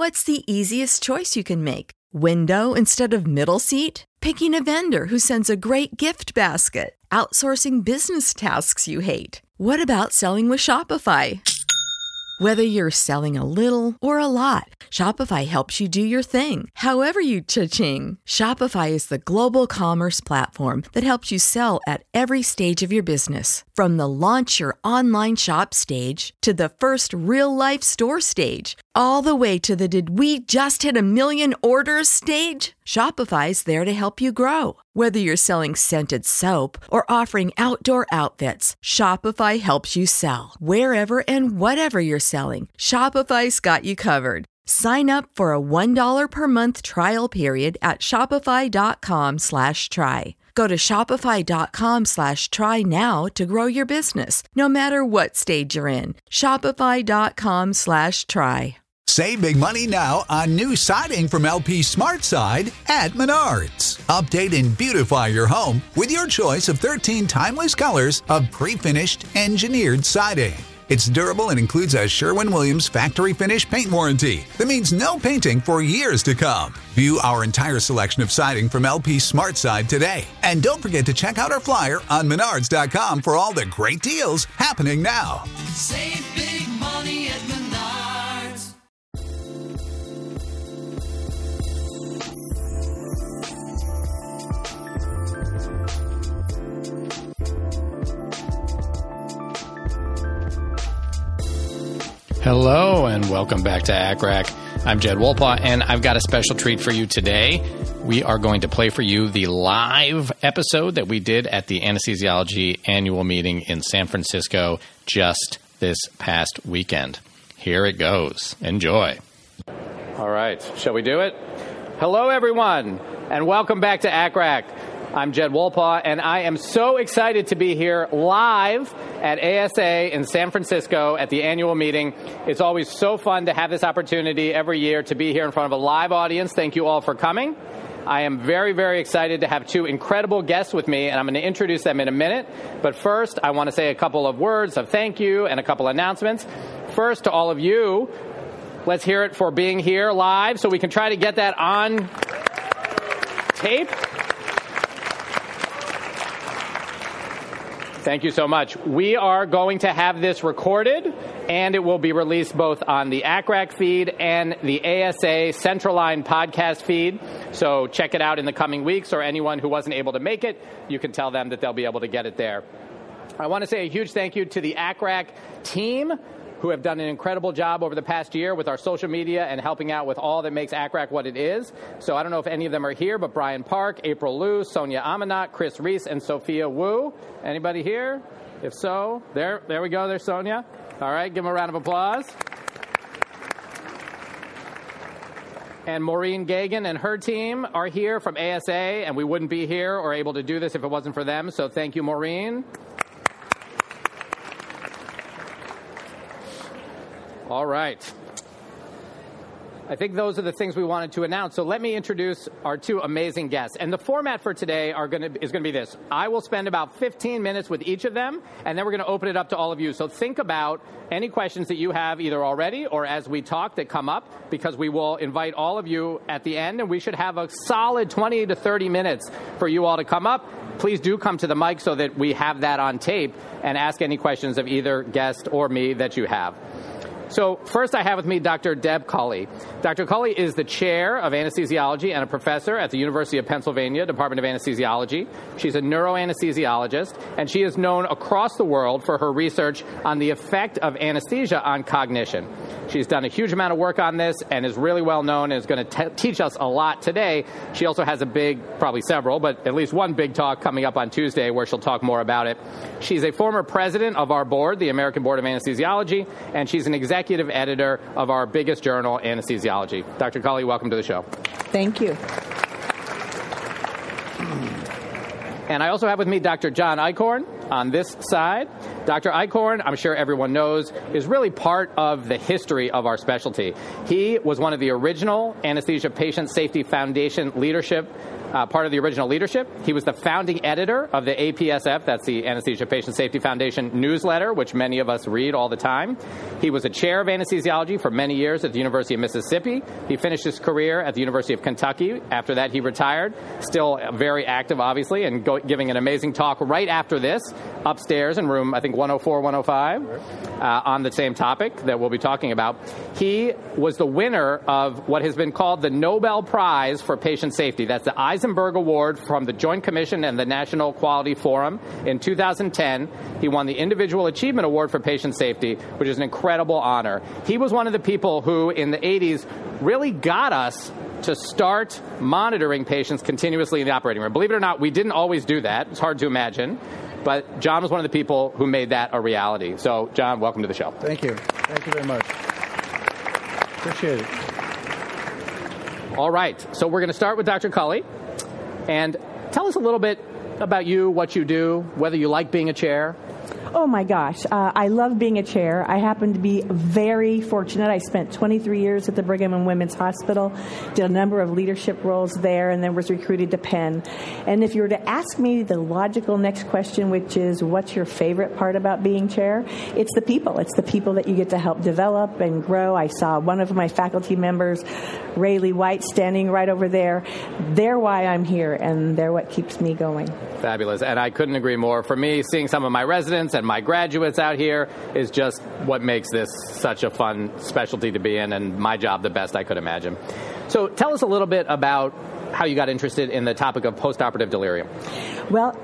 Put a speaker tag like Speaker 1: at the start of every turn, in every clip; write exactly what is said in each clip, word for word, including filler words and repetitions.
Speaker 1: What's the easiest choice you can make? Window instead of middle seat? Picking a vendor who sends a great gift basket? Outsourcing business tasks you hate? What about selling with Shopify? Whether you're selling a little or a lot, Shopify helps you do your thing, however you cha-ching. Shopify is the global commerce platform that helps you sell at every stage of your business. From the launch your online shop stage to the first real-life store stage, all the way to the did we just hit a million orders stage. Shopify's there to help you grow. Whether you're selling scented soap or offering outdoor outfits, Shopify helps you sell. Wherever and whatever you're selling, Shopify's got you covered. Sign up for a one dollar per month trial period at shopify.com slash try. Go to shopify.com slash try now to grow your business, no matter what stage you're in. Shopify.com slash try.
Speaker 2: Save big money now on new siding from L P SmartSide at Menards. Update and beautify your home with your choice of thirteen timeless colors of pre-finished engineered siding. It's durable and includes a Sherwin-Williams factory finish paint warranty that means no painting for years to come. View our entire selection of siding from L P SmartSide today. And don't forget to check out our flyer on menards dot com for all the great deals happening now.
Speaker 3: Save big money at Menards.
Speaker 4: Hello and welcome back to A C R A C. I'm Jed Wolpaw, and I've got a special treat for you today. We are going to play for you the live episode that we did at the Anesthesiology annual meeting in San Francisco just this past weekend. Here it goes. Enjoy. All right. Shall we do it? Hello, everyone, and welcome back to A C R A C. I'm Jed Wolpaw, and I am so excited to be here live at A S A in San Francisco at the annual meeting. It's always so fun to have this opportunity every year to be here in front of a live audience. Thank you all for coming. I am very, very excited to have two incredible guests with me, and I'm going to introduce them in a minute. But first, I want to say a couple of words of thank you and a couple announcements. First, to all of you, let's hear it for being here live so we can try to get that on tape. Thank you so much. We are going to have this recorded, and it will be released both on the A C R A C feed and the A S A Central Line podcast feed. So check it out in the coming weeks, or anyone who wasn't able to make it, you can tell them that they'll be able to get it there. I want to say a huge thank you to the A C R A C team, who have done an incredible job over the past year with our social media and helping out with all that makes A C R A C what it is. So I don't know if any of them are here, but Brian Park, April Liu, Sonia Amanat, Chris Reese, and Sophia Wu. Anybody here? If so, there, there we go. There's Sonia. All right, give them a round of applause. And Maureen Gagan and her team are here from A S A, and we wouldn't be here or able to do this if it wasn't for them. So thank you, Maureen. All right. I think those are the things we wanted to announce. So let me introduce our two amazing guests. And the format for today are going to, is going to be this. I will spend about fifteen minutes with each of them, and then we're going to open it up to all of you. So think about any questions that you have either already or as we talk that come up, because we will invite all of you at the end, and we should have a solid twenty to thirty minutes for you all to come up. Please do come to the mic so that we have that on tape and ask any questions of either guest or me that you have. So first I have with me Doctor Deb Culley. Doctor Culley is the chair of anesthesiology and a professor at the University of Pennsylvania Department of Anesthesiology. She's a neuroanesthesiologist, and she is known across the world for her research on the effect of anesthesia on cognition. She's done a huge amount of work on this and is really well known and is going to teach us a lot today. She also has a big, probably several, but at least one big talk coming up on Tuesday where she'll talk more about it. She's a former president of our board, the American Board of Anesthesiology, and she's an executive executive editor of our biggest journal, Anesthesiology. Doctor Culley, welcome to the show.
Speaker 5: Thank you.
Speaker 4: And I also have with me Doctor John Eichhorn on this side. Doctor Eichhorn, I'm sure everyone knows, is really part of the history of our specialty. He was one of the original Anesthesia Patient Safety Foundation leadership uh, part of the original leadership. He was the founding editor of the A P S F, that's the Anesthesia Patient Safety Foundation newsletter, which many of us read all the time. He was a chair of anesthesiology for many years at the University of Mississippi. He finished his career at the University of Kentucky. After that, he retired. Still very active, obviously, and go, giving an amazing talk right after this, upstairs in room, I think, one oh four, one oh five, uh, on the same topic that we'll be talking about. He was the winner of what has been called the Nobel Prize for Patient Safety. That's the Eisenberg Award from the Joint Commission and the National Quality Forum. In two thousand ten, he won the Individual Achievement Award for Patient Safety, which is an incredible honor. He was one of the people who, in the eighties, really got us to start monitoring patients continuously in the operating room. Believe it or not, we didn't always do that. It's hard to imagine. But John was one of the people who made that a reality. So, John, welcome to the show.
Speaker 5: Thank you. Thank you very much. Appreciate it.
Speaker 4: All right. So we're going to start with Doctor Culley. And tell us a little bit about you, what you do, whether you like being a chair.
Speaker 6: Oh, my gosh. Uh, I love being a chair. I happen to be very fortunate. I spent twenty-three years at the Brigham and Women's Hospital, did a number of leadership roles there, and then was recruited to Penn. And if you were to ask me the logical next question, which is, what's your favorite part about being chair? It's the people. It's the people that you get to help develop and grow. I saw one of my faculty members, Rayleigh White, standing right over there. They're why I'm here, and they're what keeps me going.
Speaker 4: Fabulous. And I couldn't agree more. For me, seeing some of my residents and my graduates out here is just what makes this such a fun specialty to be in, and my job the best I could imagine. So tell us a little bit about how you got interested in the topic of postoperative delirium.
Speaker 6: Well,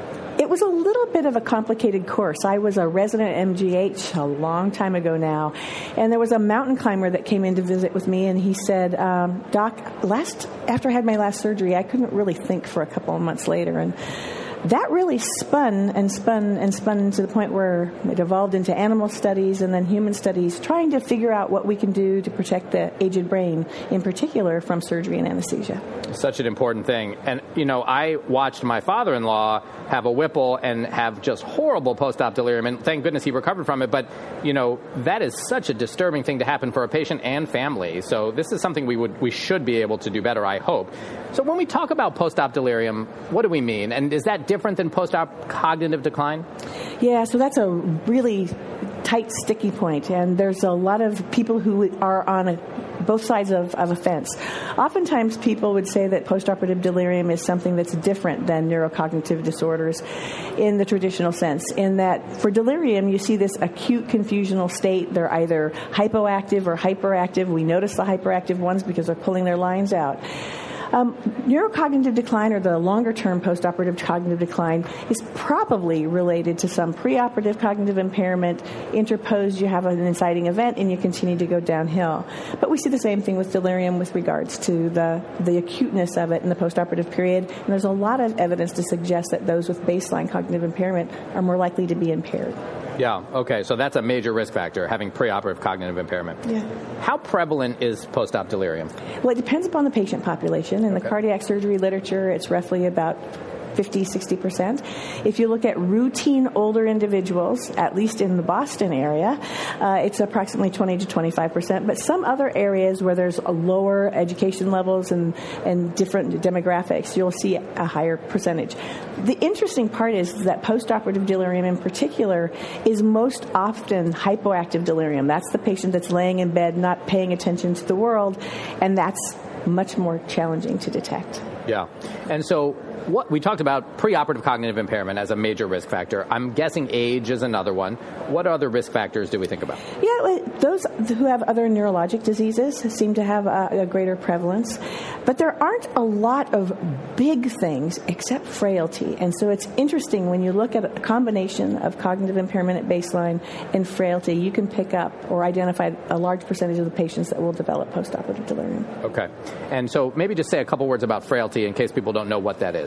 Speaker 6: it was a little bit of a complicated course. I was a resident at M G H a long time ago now, and there was a mountain climber that came in to visit with me, and he said, um, Doc, last after I had my last surgery, I couldn't really think for a couple of months later, and that really spun and spun and spun to the point where it evolved into animal studies and then human studies, trying to figure out what we can do to protect the aged brain, in particular from surgery and anesthesia.
Speaker 4: Such an important thing. And, you know, I watched my father-in-law have a Whipple and have just horrible post-op delirium, and thank goodness he recovered from it. But, you know, that is such a disturbing thing to happen for a patient and family. So this is something we would we should be able to do better, I hope. So when we talk about post-op delirium, what do we mean? And is that different than post-op cognitive decline?
Speaker 6: Yeah, so that's a really tight, sticky point, and there's a lot of people who are on a, both sides of, of a fence. Oftentimes people would say that postoperative delirium is something that's different than neurocognitive disorders in the traditional sense, in that for delirium you see this acute confusional state. They're either hypoactive or hyperactive. We notice the hyperactive ones because they're pulling their lines out. Um, neurocognitive decline, or the longer-term postoperative cognitive decline, is probably related to some preoperative cognitive impairment. Interposed, you have an inciting event, and you continue to go downhill. But we see the same thing with delirium with regards to the, the acuteness of it in the postoperative period. And there's a lot of evidence to suggest that those with baseline cognitive impairment are more likely to be impaired.
Speaker 4: Yeah, okay, so that's a major risk factor, having preoperative cognitive impairment.
Speaker 6: Yeah.
Speaker 4: How prevalent is post-op delirium?
Speaker 6: Well, it depends upon the patient population. In
Speaker 4: Okay.
Speaker 6: the cardiac surgery literature, it's roughly about fifty, sixty percent. If you look at routine older individuals, at least in the Boston area, uh, it's approximately twenty to twenty-five percent. But some other areas where there's a lower education levels and, and different demographics, you'll see a higher percentage. The interesting part is that postoperative delirium in particular is most often hypoactive delirium. That's the patient that's laying in bed, not paying attention to the world, and that's much more challenging to detect.
Speaker 4: Yeah. And so what we talked about preoperative cognitive impairment as a major risk factor. I'm guessing age is another one. What other risk factors do we think about?
Speaker 6: Yeah, well, those who have other neurologic diseases seem to have a, a greater prevalence. But there aren't a lot of big things except frailty. And so it's interesting when you look at a combination of cognitive impairment at baseline and frailty, you can pick up or identify a large percentage of the patients that will develop postoperative delirium.
Speaker 4: Okay. And so maybe just say a couple words about frailty in case people don't know what that is.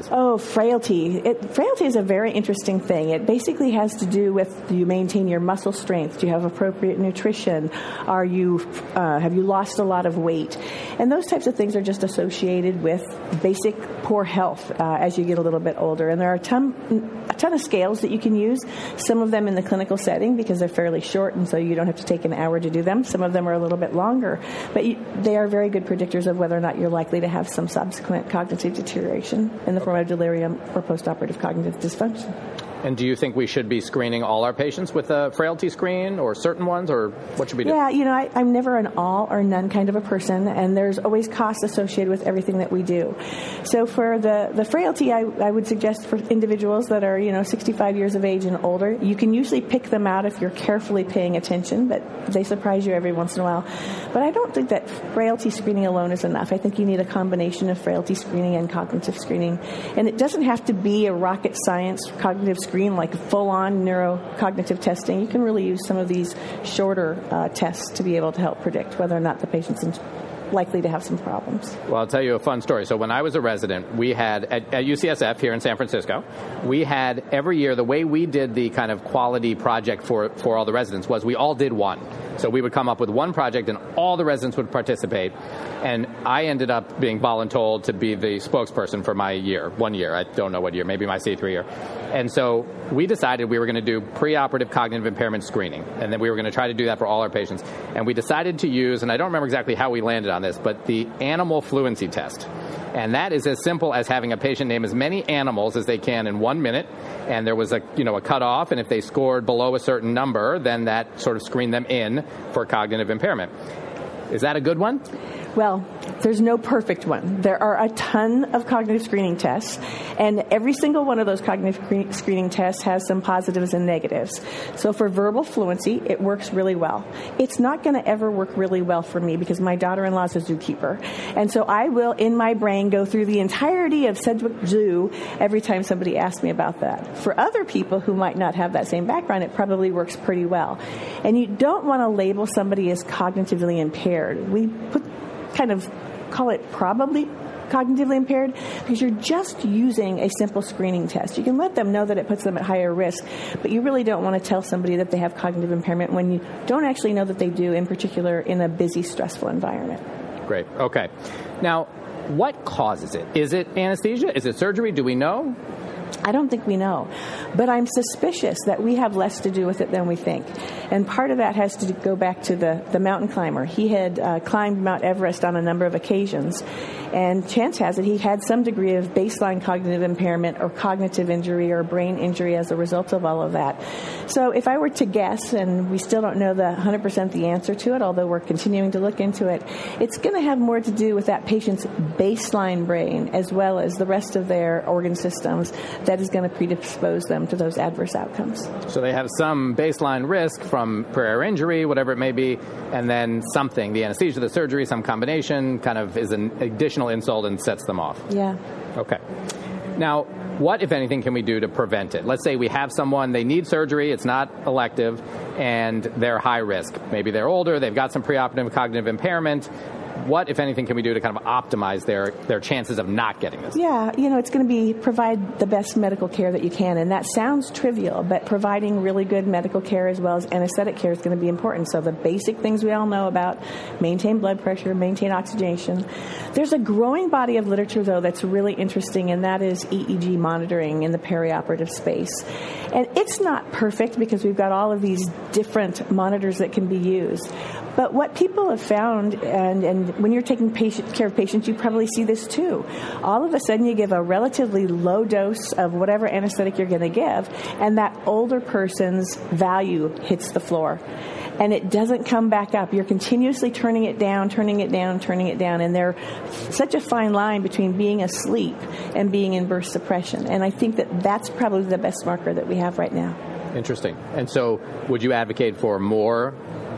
Speaker 6: Oh, frailty. It, frailty is a very interesting thing. It basically has to do with, do you maintain your muscle strength? Do you have appropriate nutrition? Are you uh, have you lost a lot of weight? And those types of things are just associated with basic poor health uh, as you get a little bit older. And there are a ton, a ton of scales that you can use, some of them in the clinical setting because they're fairly short and so you don't have to take an hour to do them. Some of them are a little bit longer. But you, they are very good predictors of whether or not you're likely to have some subsequent cognitive deterioration in the form of delirium or postoperative cognitive dysfunction.
Speaker 4: And do you think we should be screening all our patients with a frailty screen or certain ones, or what should we do?
Speaker 6: Yeah, you know, I, I'm never an all or none kind of a person, and there's always costs associated with everything that we do. So for the, the frailty, I, I would suggest for individuals that are, you know, sixty-five years of age and older, you can usually pick them out if you're carefully paying attention, but they surprise you every once in a while. But I don't think that frailty screening alone is enough. I think you need a combination of frailty screening and cognitive screening. And it doesn't have to be a rocket science cognitive screening screen like full-on neurocognitive testing. You can really use some of these shorter uh, tests to be able to help predict whether or not the patient's in- likely to have some problems.
Speaker 4: Well, I'll tell you a fun story. So when I was a resident, we had, at, at U C S F here in San Francisco, we had every year, the way we did the kind of quality project for, for all the residents was we all did one. So we would come up with one project and all the residents would participate. And I ended up being voluntold to be the spokesperson for my year, one year. I don't know what year, maybe my C three year. And so we decided we were going to do preoperative cognitive impairment screening. And then we were going to try to do that for all our patients. And we decided to use, and I don't remember exactly how we landed on this, but the animal fluency test. And that is as simple as having a patient name as many animals as they can in one minute. And there was a, you know, a cutoff. And if they scored below a certain number, then that sort of screened them in for cognitive impairment. Is that a good one?
Speaker 6: Well, there's no perfect one. There are a ton of cognitive screening tests, and every single one of those cognitive cre- screening tests has some positives and negatives. So for verbal fluency, it works really well. It's not going to ever work really well for me because my daughter-in-law is a zookeeper. And so I will, in my brain, go through the entirety of Sedgwick Zoo every time somebody asks me about that. For other people who might not have that same background, it probably works pretty well. And you don't want to label somebody as cognitively impaired. We put kind of call it probably cognitively impaired because you're just using a simple screening test. You can let them know that it puts them at higher risk, but you really don't want to tell somebody that they have cognitive impairment when you don't actually know that they do, in particular in a busy, stressful environment.
Speaker 4: Great. Okay. Now, what causes it? Is it anesthesia? Is it surgery? Do we know?
Speaker 6: I don't think we know, but I'm suspicious that we have less to do with it than we think. And part of that has to go back to the, the mountain climber. He had uh, climbed Mount Everest on a number of occasions, and chance has it he had some degree of baseline cognitive impairment or cognitive injury or brain injury as a result of all of that. So if I were to guess, and we still don't know the one hundred percent the answer to it, although we're continuing to look into it, it's going to have more to do with that patient's baseline brain as well as the rest of their organ systems that is going to predispose them to those adverse outcomes.
Speaker 4: So they have some baseline risk from prior injury, whatever it may be, and then something, the anesthesia, the surgery, some combination kind of is an additional insult and sets them off.
Speaker 6: Yeah.
Speaker 4: Okay. Now, what, if anything, can we do to prevent it? Let's say we have someone, they need surgery, it's not elective, and they're high risk. Maybe they're older, they've got some preoperative cognitive impairment. What, if anything, can we do to kind of optimize their, their chances of not getting this?
Speaker 6: Yeah, you know, it's going to be provide the best medical care that you can. And that sounds trivial, but providing really good medical care as well as anesthetic care is going to be important. So the basic things we all know about, maintain blood pressure, maintain oxygenation. There's a growing body of literature, though, that's really interesting, and that is E E G monitoring in the perioperative space. And it's not perfect because we've got all of these different monitors that can be used. But what people have found, and, and when you're taking patient, care of patients, you probably see this too. All of a sudden you give a relatively low dose of whatever anesthetic you're going to give, and that older person's value hits the floor. And it doesn't come back up. You're continuously turning it down, turning it down, turning it down. And there's such a fine line between being asleep and being in burst suppression. And I think that that's probably the best marker that we have right now.
Speaker 4: Interesting. And so would you advocate for more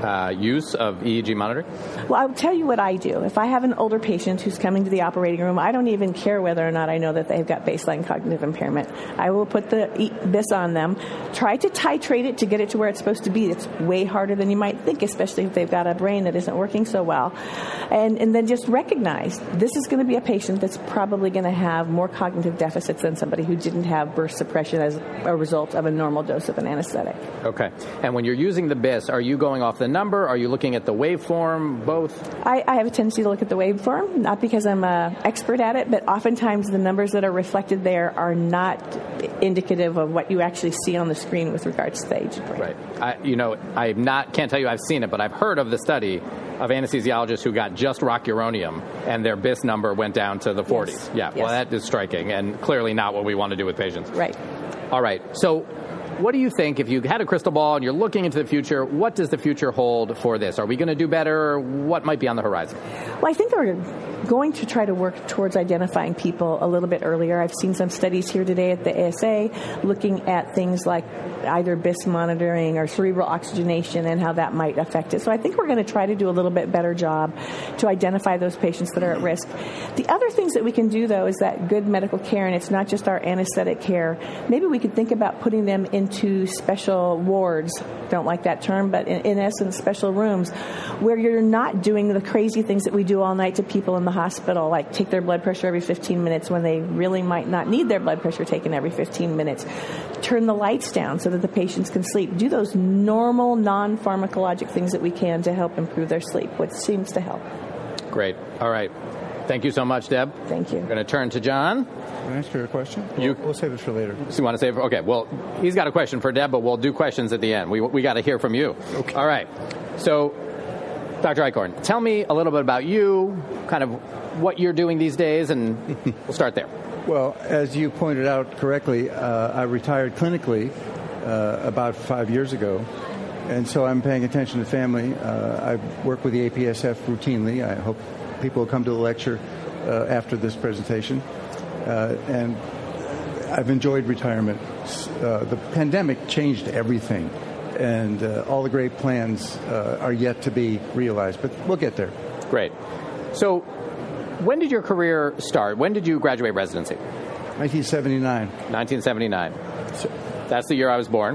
Speaker 4: uh, use of E E G monitoring?
Speaker 6: Well, I'll tell you what I do. If I have an older patient who's coming to the operating room, I don't even care whether or not I know that they've got baseline cognitive impairment. I will put the B I S on them, try to titrate it to get it to where it's supposed to be. It's way harder than you might think, especially if they've got a brain that isn't working so well. And, and then just recognize this is going to be a patient that's probably going to have more cognitive deficits than somebody who didn't have burst suppression as a result of a normal dose of an anesthetic.
Speaker 4: Okay. And when you're using the B I S, are you going off the number? Are you looking at the waveform? Both?
Speaker 6: I, I have a tendency to look at the waveform, not because I'm an expert at it, but oftentimes the numbers that are reflected there are not indicative of what you actually see on the screen with regards to the age of brain.
Speaker 4: Right. I, you know, I not can't tell you I've seen it, but I've heard of the study of anesthesiologists who got just rocuronium and their B I S number went down to the forties.
Speaker 6: Yes.
Speaker 4: Yeah.
Speaker 6: Yes.
Speaker 4: Well, that is striking and clearly not what we want to do with patients.
Speaker 6: Right.
Speaker 4: All right. So what do you think, if you had a crystal ball and you're looking into the future, what does the future hold for this? Are we going to do better? What might be on the horizon?
Speaker 6: Well, I think we're going to try to work towards identifying people a little bit earlier. I've seen some studies here today at the A S A looking at things like either B I S monitoring or cerebral oxygenation and how that might affect it. So I think we're going to try to do a little bit better job to identify those patients that are at risk. The other things that we can do, though, is that good medical care, and it's not just our anesthetic care. Maybe we could think about putting them into special wards, don't like that term, but in, in essence, special rooms where you're not doing the crazy things that we do all night to people in the hospital, like take their blood pressure every fifteen minutes when they really might not need their blood pressure taken every fifteen minutes. Turn the lights down so that the patients can sleep. Do those normal, non-pharmacologic things that we can to help improve their sleep, which seems to help.
Speaker 4: Great. All right. Thank you so much, Deb.
Speaker 6: Thank you.
Speaker 4: I'm going to turn to John.
Speaker 5: Can I ask you a question?
Speaker 4: You-
Speaker 5: We'll, we'll save it for later.
Speaker 4: So you want to save? Okay. Well, he's got a question for Deb, but we'll do questions at the end. We we got to hear from you.
Speaker 5: Okay.
Speaker 4: All right. So, Doctor Eichhorn, tell me a little bit about you, kind of what you're doing these days, and we'll start there.
Speaker 5: Well, as you pointed out correctly, uh, I retired clinically uh, about five years ago, and so I'm paying attention to family. Uh, I work with the A P S F routinely. I hope people will come to the lecture uh, after this presentation. Uh, and I've enjoyed retirement. Uh, the pandemic changed everything, and uh, all the great plans uh, are yet to be realized, but we'll get there.
Speaker 4: Great. So, when did your career start? When did you graduate residency?
Speaker 5: nineteen seventy-nine.
Speaker 4: nineteen seventy-nine. So that's the year I was born.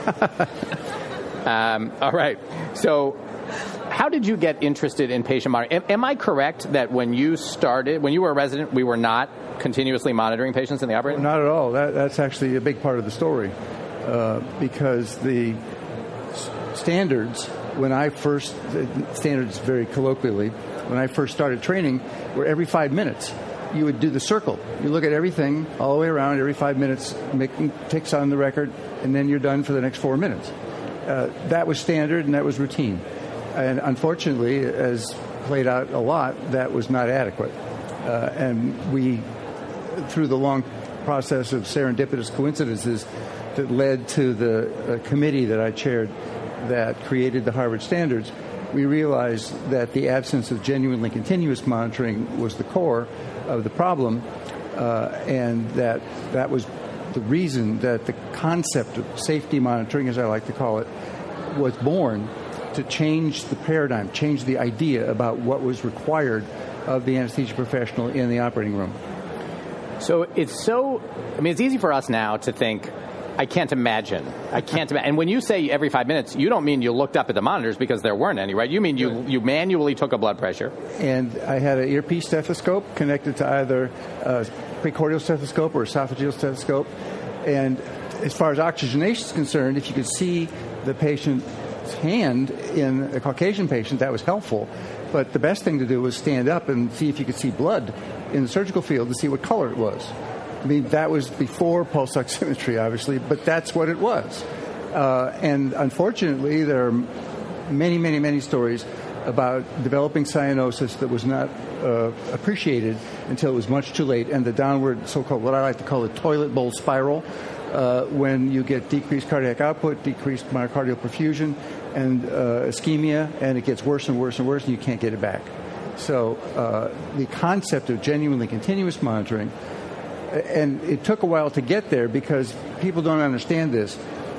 Speaker 4: um, all right. So, how did you get interested in patient monitoring? Am, am I correct that when you started, when you were a resident, we were not continuously monitoring patients in the operating room?
Speaker 5: Not at all. That, that's actually a big part of the story, uh, because the s- standards, when I first, the standards very colloquially, when I first started training, were every five minutes. You would do the circle. You look at everything all the way around every five minutes, making ticks on the record, and then you're done for the next four minutes. Uh, that was standard and that was routine. And unfortunately, as played out a lot, that was not adequate. Uh, and we, through the long process of serendipitous coincidences that led to the uh, committee that I chaired that created the Harvard Standards, we realized that the absence of genuinely continuous monitoring was the core of the problem, uh, and that that was the reason that the concept of safety monitoring, as I like to call it, was born to change the paradigm, change the idea about what was required of the anesthesia professional in the operating room.
Speaker 4: So it's so, I mean, it's easy for us now to think, I can't imagine. I can't imagine. And when you say every five minutes, you don't mean you looked up at the monitors because there weren't any, right? You mean you, you manually took a blood pressure.
Speaker 5: And I had an earpiece stethoscope connected to either a precordial stethoscope or esophageal stethoscope. And as far as oxygenation is concerned, if you could see the patient's hand in a Caucasian patient, that was helpful. But the best thing to do was stand up and see if you could see blood in the surgical field to see what color it was. I mean, that was before pulse oximetry, obviously, but that's what it was. Uh, and unfortunately, there are many, many, many stories about developing cyanosis that was not uh, appreciated until it was much too late, and the downward so-called, what I like to call the toilet bowl spiral, uh, when you get decreased cardiac output, decreased myocardial perfusion, and uh, ischemia, and it gets worse and worse and worse, and you can't get it back. So uh, the concept of genuinely continuous monitoring, and it took a while to get there because people don't understand this.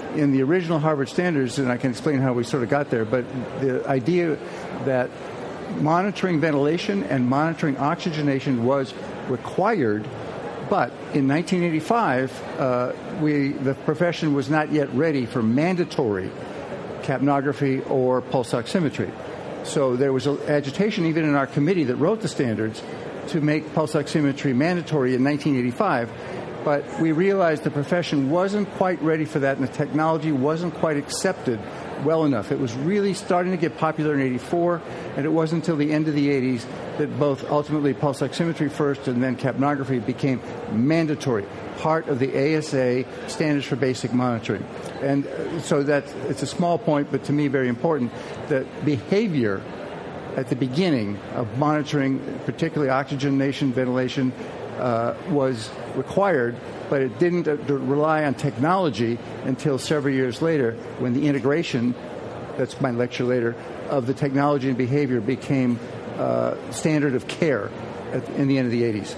Speaker 5: in the original Harvard standards, and I can explain how we sort of got there, but the idea that monitoring ventilation and monitoring oxygenation was required, but in nineteen eighty-five, uh, we the profession was not yet ready for mandatory capnography or pulse oximetry. So there was agitation even in our committee that wrote the standards to make pulse oximetry mandatory in nineteen eighty-five, but we realized the profession wasn't quite ready for that and the technology wasn't quite accepted well enough. It was really starting to get popular in eighty-four, and it wasn't until the end of the eighties that both ultimately pulse oximetry first and then capnography became mandatory, part of the A S A standards for basic monitoring. And so that it's a small point, but to me very important, that behavior at the beginning of monitoring, particularly oxygenation, ventilation, uh, was required, but it didn't uh, rely on technology until several years later when the integration, that's my lecture later, of the technology and behavior became uh, standard of care at, in the end of the eighties.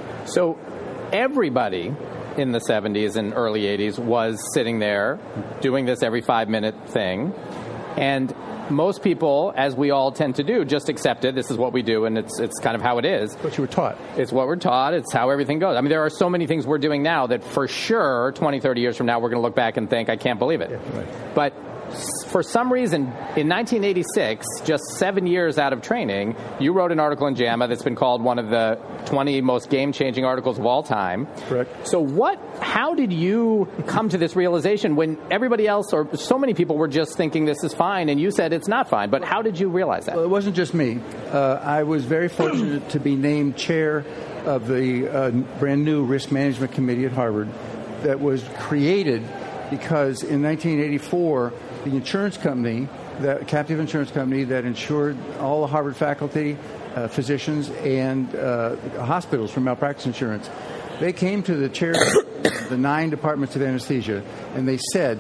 Speaker 4: So everybody in the seventies and early eighties was sitting there doing this every five-minute thing, and most people, as we all tend to do, just accepted this is what we do, and it's it's kind of how it is.
Speaker 5: What you were taught.
Speaker 4: It's what we're taught. It's how everything goes. I mean, there are so many things we're doing now that for sure twenty, thirty years from now, we're going to look back and think, I can't believe it.
Speaker 5: Yeah, right.
Speaker 4: But for some reason, in nineteen eighty-six, just seven years out of training, you wrote an article in JAMA that's been called one of the twenty most game-changing articles of all time.
Speaker 5: Correct.
Speaker 4: So what, how did you come to this realization when everybody else, or so many people, were just thinking this is fine, and you said it's not fine? But how did you realize that?
Speaker 5: Well, it wasn't just me. Uh, I was very fortunate to be named chair of the uh, brand new Risk Management Committee at Harvard that was created because in nineteen eighty-four, the insurance company, the captive insurance company that insured all the Harvard faculty, uh, physicians, and uh, hospitals for malpractice insurance, they came to the chair of the nine departments of anesthesia, and they said,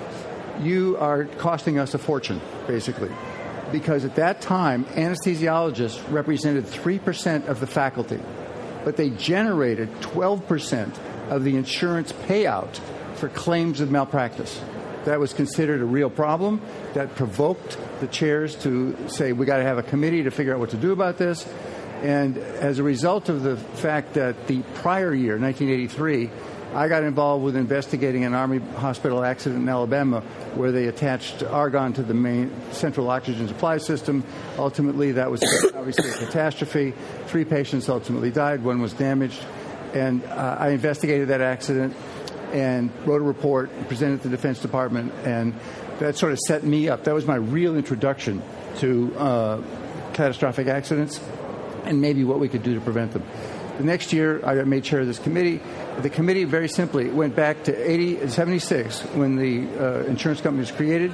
Speaker 5: you are costing us a fortune, basically. Because at that time, anesthesiologists represented three percent of the faculty, but they generated twelve percent of the insurance payout for claims of malpractice. That was considered a real problem. That provoked the chairs to say, we got to have a committee to figure out what to do about this. And as a result of the fact that the prior year, nineteen eighty-three, I got involved with investigating an Army hospital accident in Alabama where they attached argon to the main central oxygen supply system. Ultimately, that was obviously a catastrophe. Three patients ultimately died. One was damaged. And uh, I investigated that accident and wrote a report, presented it to the Defense Department, and that sort of set me up. That was my real introduction to uh, catastrophic accidents and maybe what we could do to prevent them. The next year, I got made chair of this committee. The committee, very simply, went back to eighty, seventy-six when the uh, insurance company was created.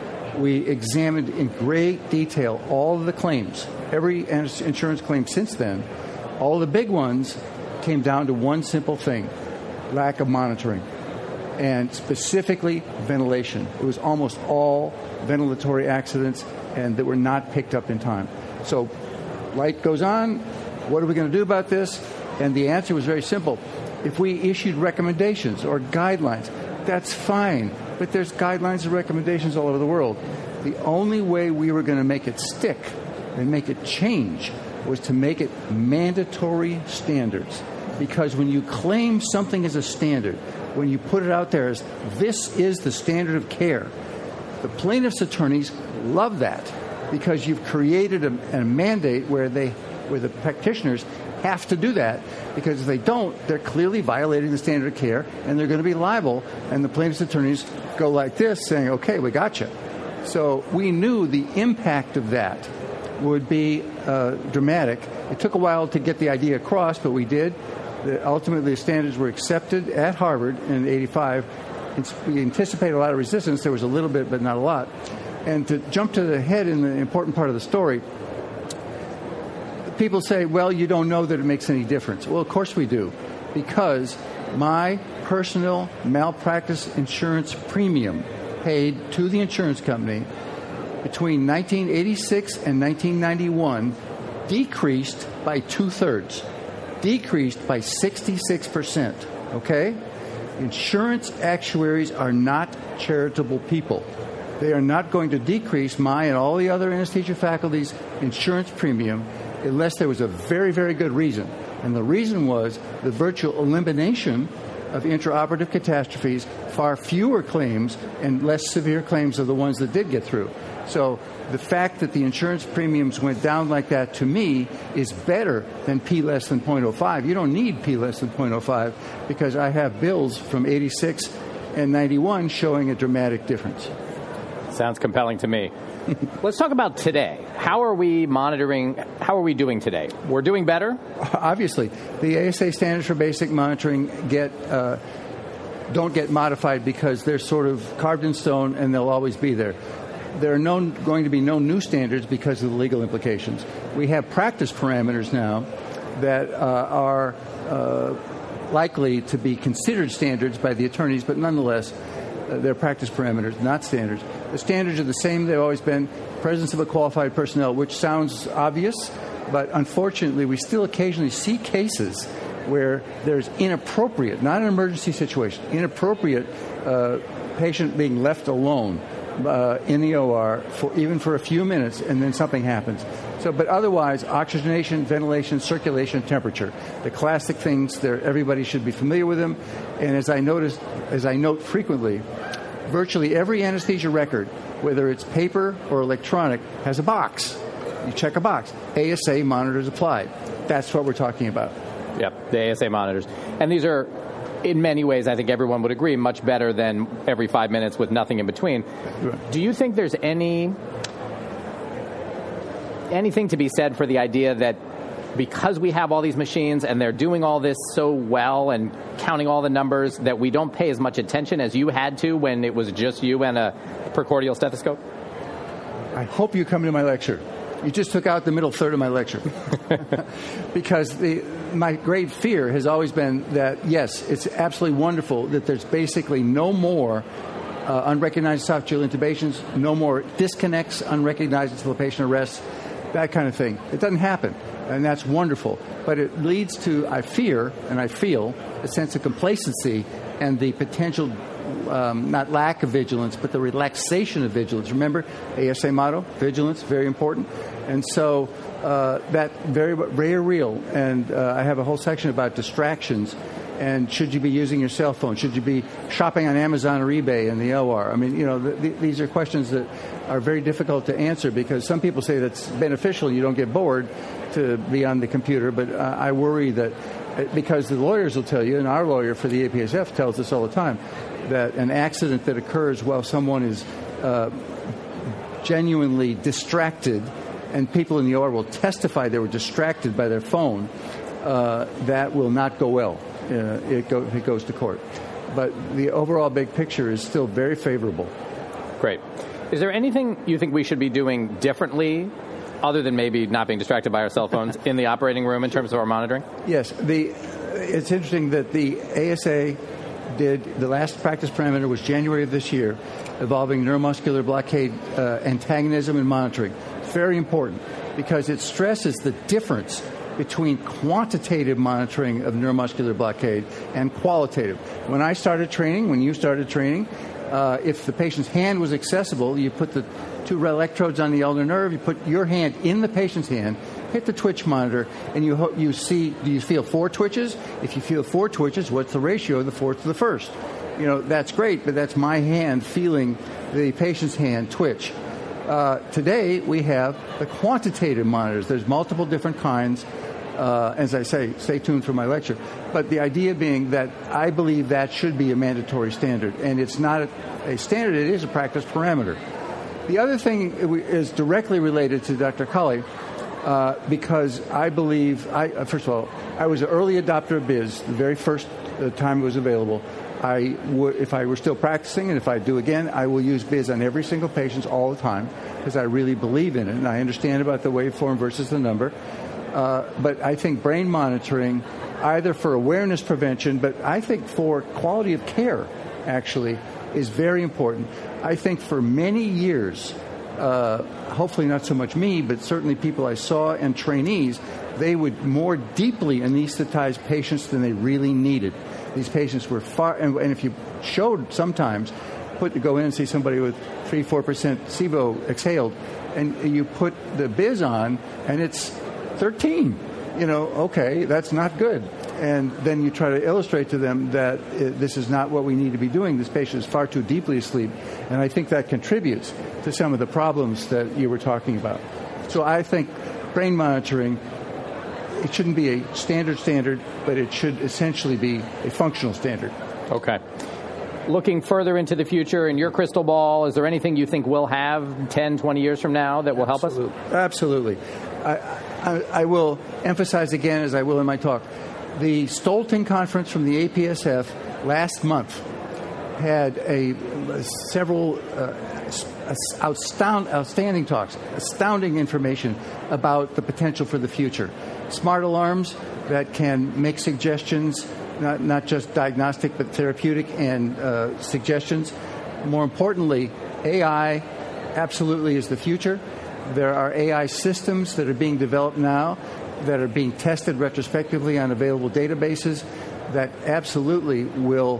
Speaker 5: We examined in great detail all of the claims, every insurance claim since then. All the big ones came down to one simple thing: lack of monitoring, and specifically ventilation. It was almost all ventilatory accidents and that were not picked up in time. So light goes on. What are we going to do about this? And the answer was very simple. If we issued recommendations or guidelines, that's fine. But there's guidelines and recommendations all over the world. The only way we were going to make it stick and make it change was to make it mandatory standards. Because when you claim something as a standard, when you put it out there as this is the standard of care, the plaintiffs' attorneys love that because you've created a, a mandate where they, where the practitioners have to do that, because if they don't, they're clearly violating the standard of care and they're going to be liable, and the plaintiffs' attorneys go like this saying, okay, we got you. So we knew the impact of that would be uh, dramatic. It took a while to get the idea across, but we did. The, ultimately, the standards were accepted at Harvard in eighty-five. It's, we anticipated a lot of resistance. There was a little bit, but not a lot. And to jump to the head in the important part of the story, people say, well, you don't know that it makes any difference. Well, of course we do, because my personal malpractice insurance premium paid to the insurance company between nineteen eighty-six and nineteen ninety-one decreased by two-thirds, decreased by sixty-six percent, okay? Insurance actuaries are not charitable people. They are not going to decrease my and all the other anesthesia faculty's insurance premium unless there was a very, very good reason. And the reason was the virtual elimination of intraoperative catastrophes, far fewer claims and less severe claims are the ones that did get through. So the fact that the insurance premiums went down like that, to me, is better than P less than zero point zero five. You don't need P less than zero point zero five because I have bills from eighty-six and ninety-one showing a dramatic difference.
Speaker 4: Sounds compelling to me. Let's talk about today. How are we monitoring? How are we doing today? We're doing better?
Speaker 5: Obviously. The A S A standards for basic monitoring get uh, don't get modified because they're sort of carved in stone and they'll always be there. There are no, going to be no new standards because of the legal implications. We have practice parameters now that uh, are uh, likely to be considered standards by the attorneys, but nonetheless, uh, they're practice parameters, not standards. The standards are the same they've always been. Presence of a qualified personnel, which sounds obvious, but unfortunately we still occasionally see cases where there's inappropriate, not an emergency situation, inappropriate uh, patient being left alone uh, in the O R for even for a few minutes, and then something happens. So, but otherwise, oxygenation, ventilation, circulation, temperature, the classic things. There, everybody should be familiar with them. And as I noticed, as I note frequently, virtually every anesthesia record, whether it's paper or electronic, has a box. You check a box. A S A monitors applied. That's what we're talking about.
Speaker 4: Yep, the A S A monitors. And these are, in many ways, I think everyone would agree, much better than every five minutes with nothing in between. Right. Do you think there's any anything to be said for the idea that because we have all these machines and they're doing all this so well and counting all the numbers, that we don't pay as much attention as you had to when it was just you and a precordial stethoscope?
Speaker 5: I hope you come to my lecture. You just took out the middle third of my lecture. Because the, my great fear has always been that, yes, it's absolutely wonderful that there's basically no more uh, unrecognized esophageal intubations, no more disconnects unrecognized until the patient arrests, that kind of thing. It doesn't happen, and that's wonderful. But it leads to, I fear, and I feel, a sense of complacency and the potential Um, not lack of vigilance, but the relaxation of vigilance. Remember, A S A motto, vigilance, very important. And so uh, that very, very real. And uh, I have a whole section about distractions. And should you be using your cell phone? Should you be shopping on Amazon or eBay in the O R? I mean, you know, th- th- these are questions that are very difficult to answer because some people say that's beneficial. You don't get bored to be on the computer. But uh, I worry that because the lawyers will tell you, and our lawyer for the A P S F tells us all the time, that an accident that occurs while someone is uh, genuinely distracted, and people in the O R will testify they were distracted by their phone, uh, that will not go well. Uh, it, go, it goes to court. But the overall big picture is still very favorable.
Speaker 4: Great. Is there anything you think we should be doing differently, other than maybe not being distracted by our cell phones, in the operating room in terms of our monitoring?
Speaker 5: Yes. The, it's interesting that the A S A did, the last practice parameter was January of this year, involving neuromuscular blockade uh, antagonism and monitoring. Very important because it stresses the difference between quantitative monitoring of neuromuscular blockade and qualitative. When I started training, when you started training, uh, if the patient's hand was accessible, you put the two electrodes on the ulnar nerve, you put your hand in the patient's hand, hit the twitch monitor, and you ho- you see, do you feel four twitches? If you feel four twitches, what's the ratio of the fourth to the first? You know, that's great, but that's my hand feeling the patient's hand twitch. Uh, today, we have the quantitative monitors. There's multiple different kinds. Uh, as I say, stay tuned for my lecture. But the idea being that I believe that should be a mandatory standard. And it's not a, a standard, it is a practice parameter. The other thing is directly related to Doctor Cully, uh, because I believe, I, uh, first of all, I was an early adopter of B I Z the very first uh, time it was available. I would, if I were still practicing, and if I do again, I will use B I Z on every single patient all the time, because I really believe in it, and I understand about the waveform versus the number. Uh, but I think brain monitoring, either for awareness prevention, but I think for quality of care, actually, is very important. I think for many years, uh, hopefully not so much me, but certainly people I saw and trainees, they would more deeply anesthetize patients than they really needed. These patients were far, and, and if you showed sometimes, put go in and see somebody with three, four percent SIBO exhaled, and you put the biz on, and it's thirteen. You know, okay, that's not good. And then you try to illustrate to them that it, this is not what we need to be doing. This patient is far too deeply asleep. And I think that contributes to some of the problems that you were talking about. So I think brain monitoring, it shouldn't be a standard standard, but it should essentially be a functional standard.
Speaker 4: Okay. Looking further into the future, in your crystal ball, is there anything you think we'll have ten, twenty years from now that will help
Speaker 5: Absolutely.
Speaker 4: us?
Speaker 5: Absolutely. I, I, I will emphasize again, as I will in my talk, the Stolten conference from the A P S F last month had a, a several uh, outstanding, outstanding talks, astounding information about the potential for the future. Smart alarms that can make suggestions, not, not just diagnostic, but therapeutic and uh, suggestions. More importantly, A I absolutely is the future. There are A I systems that are being developed now that are being tested retrospectively on available databases that absolutely will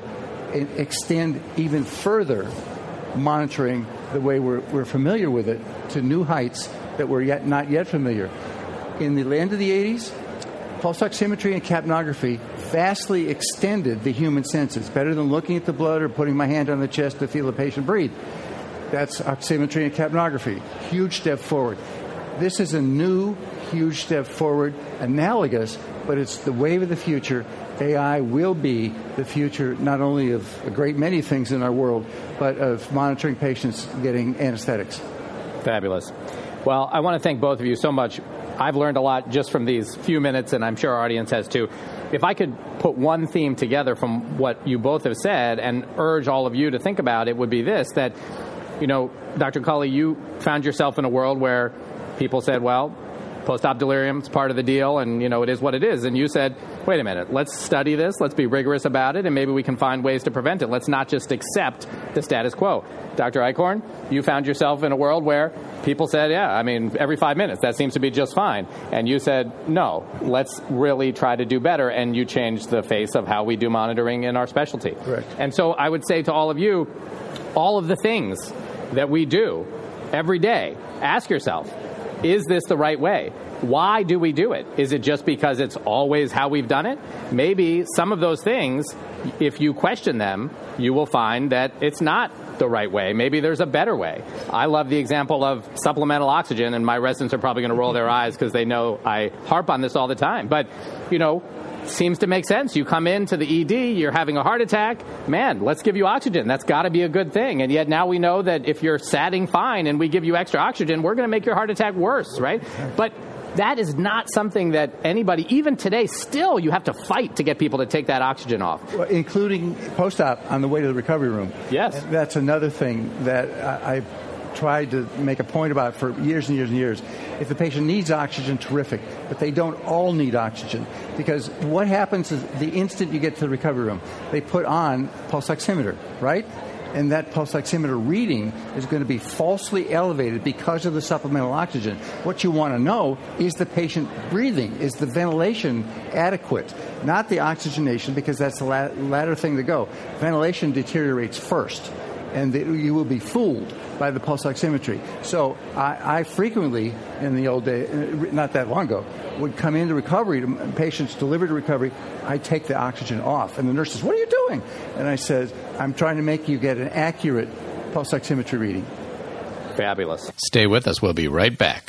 Speaker 5: extend even further monitoring the way we're, we're familiar with it to new heights that we're yet not yet familiar. In the end of the eighties, pulse oximetry and capnography vastly extended the human senses, better than looking at the blood or putting my hand on the chest to feel a patient breathe. That's oximetry and capnography. Huge step forward. This is a new, huge step forward, analogous, but it's the wave of the future. A I will be the future not only of a great many things in our world, but of monitoring patients getting anesthetics.
Speaker 4: Fabulous. Well, I want to thank both of you so much. I've learned a lot just from these few minutes, and I'm sure our audience has too. If I could put one theme together from what you both have said and urge all of you to think about, it would be this, that, you know, Doctor Culley, you found yourself in a world where people said, well, post-op delirium is part of the deal, and, you know, it is what it is. And you said, wait a minute, let's study this, let's be rigorous about it, and maybe we can find ways to prevent it. Let's not just accept the status quo. Doctor Eichhorn, you found yourself in a world where people said, yeah, I mean, every five minutes, that seems to be just fine. And you said, no, let's really try to do better, and you changed the face of how we do monitoring in our specialty.
Speaker 5: Correct.
Speaker 4: And so I would say to all of you, all of the things that we do every day, ask yourself, is this the right way? Why do we do it? Is it just because it's always how we've done it? Maybe some of those things, if you question them, you will find that it's not the right way. Maybe there's a better way. I love the example of supplemental oxygen, and my residents are probably going to roll their eyes because they know I harp on this all the time. But, you know, seems to make sense. You come into the E D, you're having a heart attack. Man, let's give you oxygen. That's got to be a good thing. And yet now we know that if you're satting fine and we give you extra oxygen, we're going to make your heart attack worse, right? But that is not something that anybody, even today, still you have to fight to get people to take that oxygen off.
Speaker 5: Well, including post-op on the way to the recovery room.
Speaker 4: Yes.
Speaker 5: And that's another thing that I, I've tried to make a point about for years and years and years. If the patient needs oxygen, terrific, but they don't all need oxygen, because what happens is the instant you get to the recovery room, they put on pulse oximeter, right? And that pulse oximeter reading is going to be falsely elevated because of the supplemental oxygen. What you want to know is the patient breathing, is the ventilation adequate, not the oxygenation, because that's the latter thing to go. Ventilation deteriorates first, and the, you will be fooled by the pulse oximetry. So I, I frequently, in the old day, not that long ago, would come into recovery, to patients delivered to recovery, I take the oxygen off. And the nurse says, what are you doing? And I said, I'm trying to make you get an accurate pulse oximetry reading.
Speaker 4: Fabulous.
Speaker 7: Stay with us. We'll be right back.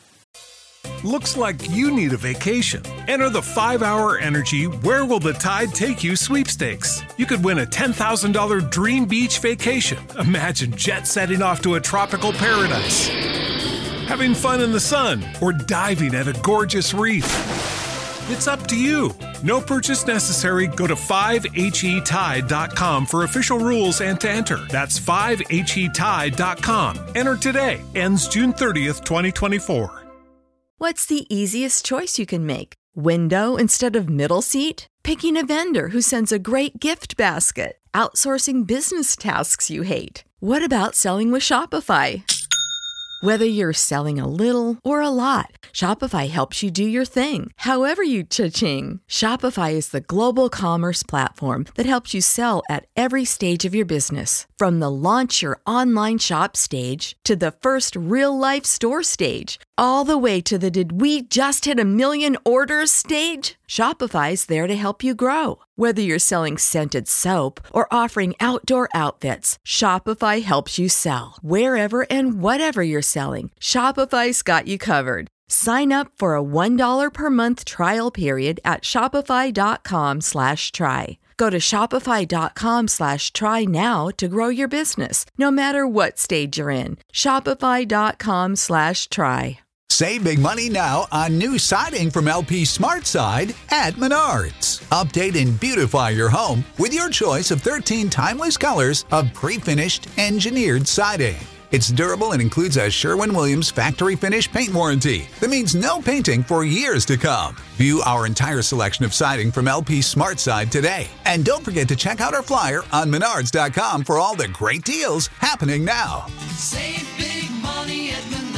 Speaker 8: Looks like you need a vacation. Enter the five hour Energy Where Will the Tide Take You sweepstakes. You could win a ten thousand dollars dream beach vacation. Imagine jet setting off to a tropical paradise, having fun in the sun, or diving at a gorgeous reef. It's up to you. No purchase necessary. Go to five H E tide dot com for official rules and to enter. That's five H E tide dot com. Enter today. Ends June thirtieth, twenty twenty-four.
Speaker 1: What's the easiest choice you can make? Window instead of middle seat? Picking a vendor who sends a great gift basket? Outsourcing business tasks you hate? What about selling with Shopify? Whether you're selling a little or a lot, Shopify helps you do your thing, however you cha-ching. Shopify is the global commerce platform that helps you sell at every stage of your business. From the launch your online shop stage to the first real-life store stage, all the way to the did we just hit a million orders stage. Shopify's there to help you grow. Whether you're selling scented soap or offering outdoor outfits, Shopify helps you sell. Wherever and whatever you're selling, Shopify's got you covered. Sign up for a one dollar per month trial period at shopify.com slash try. Go to shopify.com slash try now to grow your business, no matter what stage you're in. Shopify.com slash try.
Speaker 2: Save big money now on new siding from L P SmartSide at Menards. Update and beautify your home with your choice of thirteen timeless colors of pre-finished engineered siding. It's durable and includes a Sherwin-Williams factory finish paint warranty that means no painting for years to come. View our entire selection of siding from L P SmartSide today. And don't forget to check out our flyer on menards dot com for all the great deals happening now.
Speaker 3: Save big money at Menards.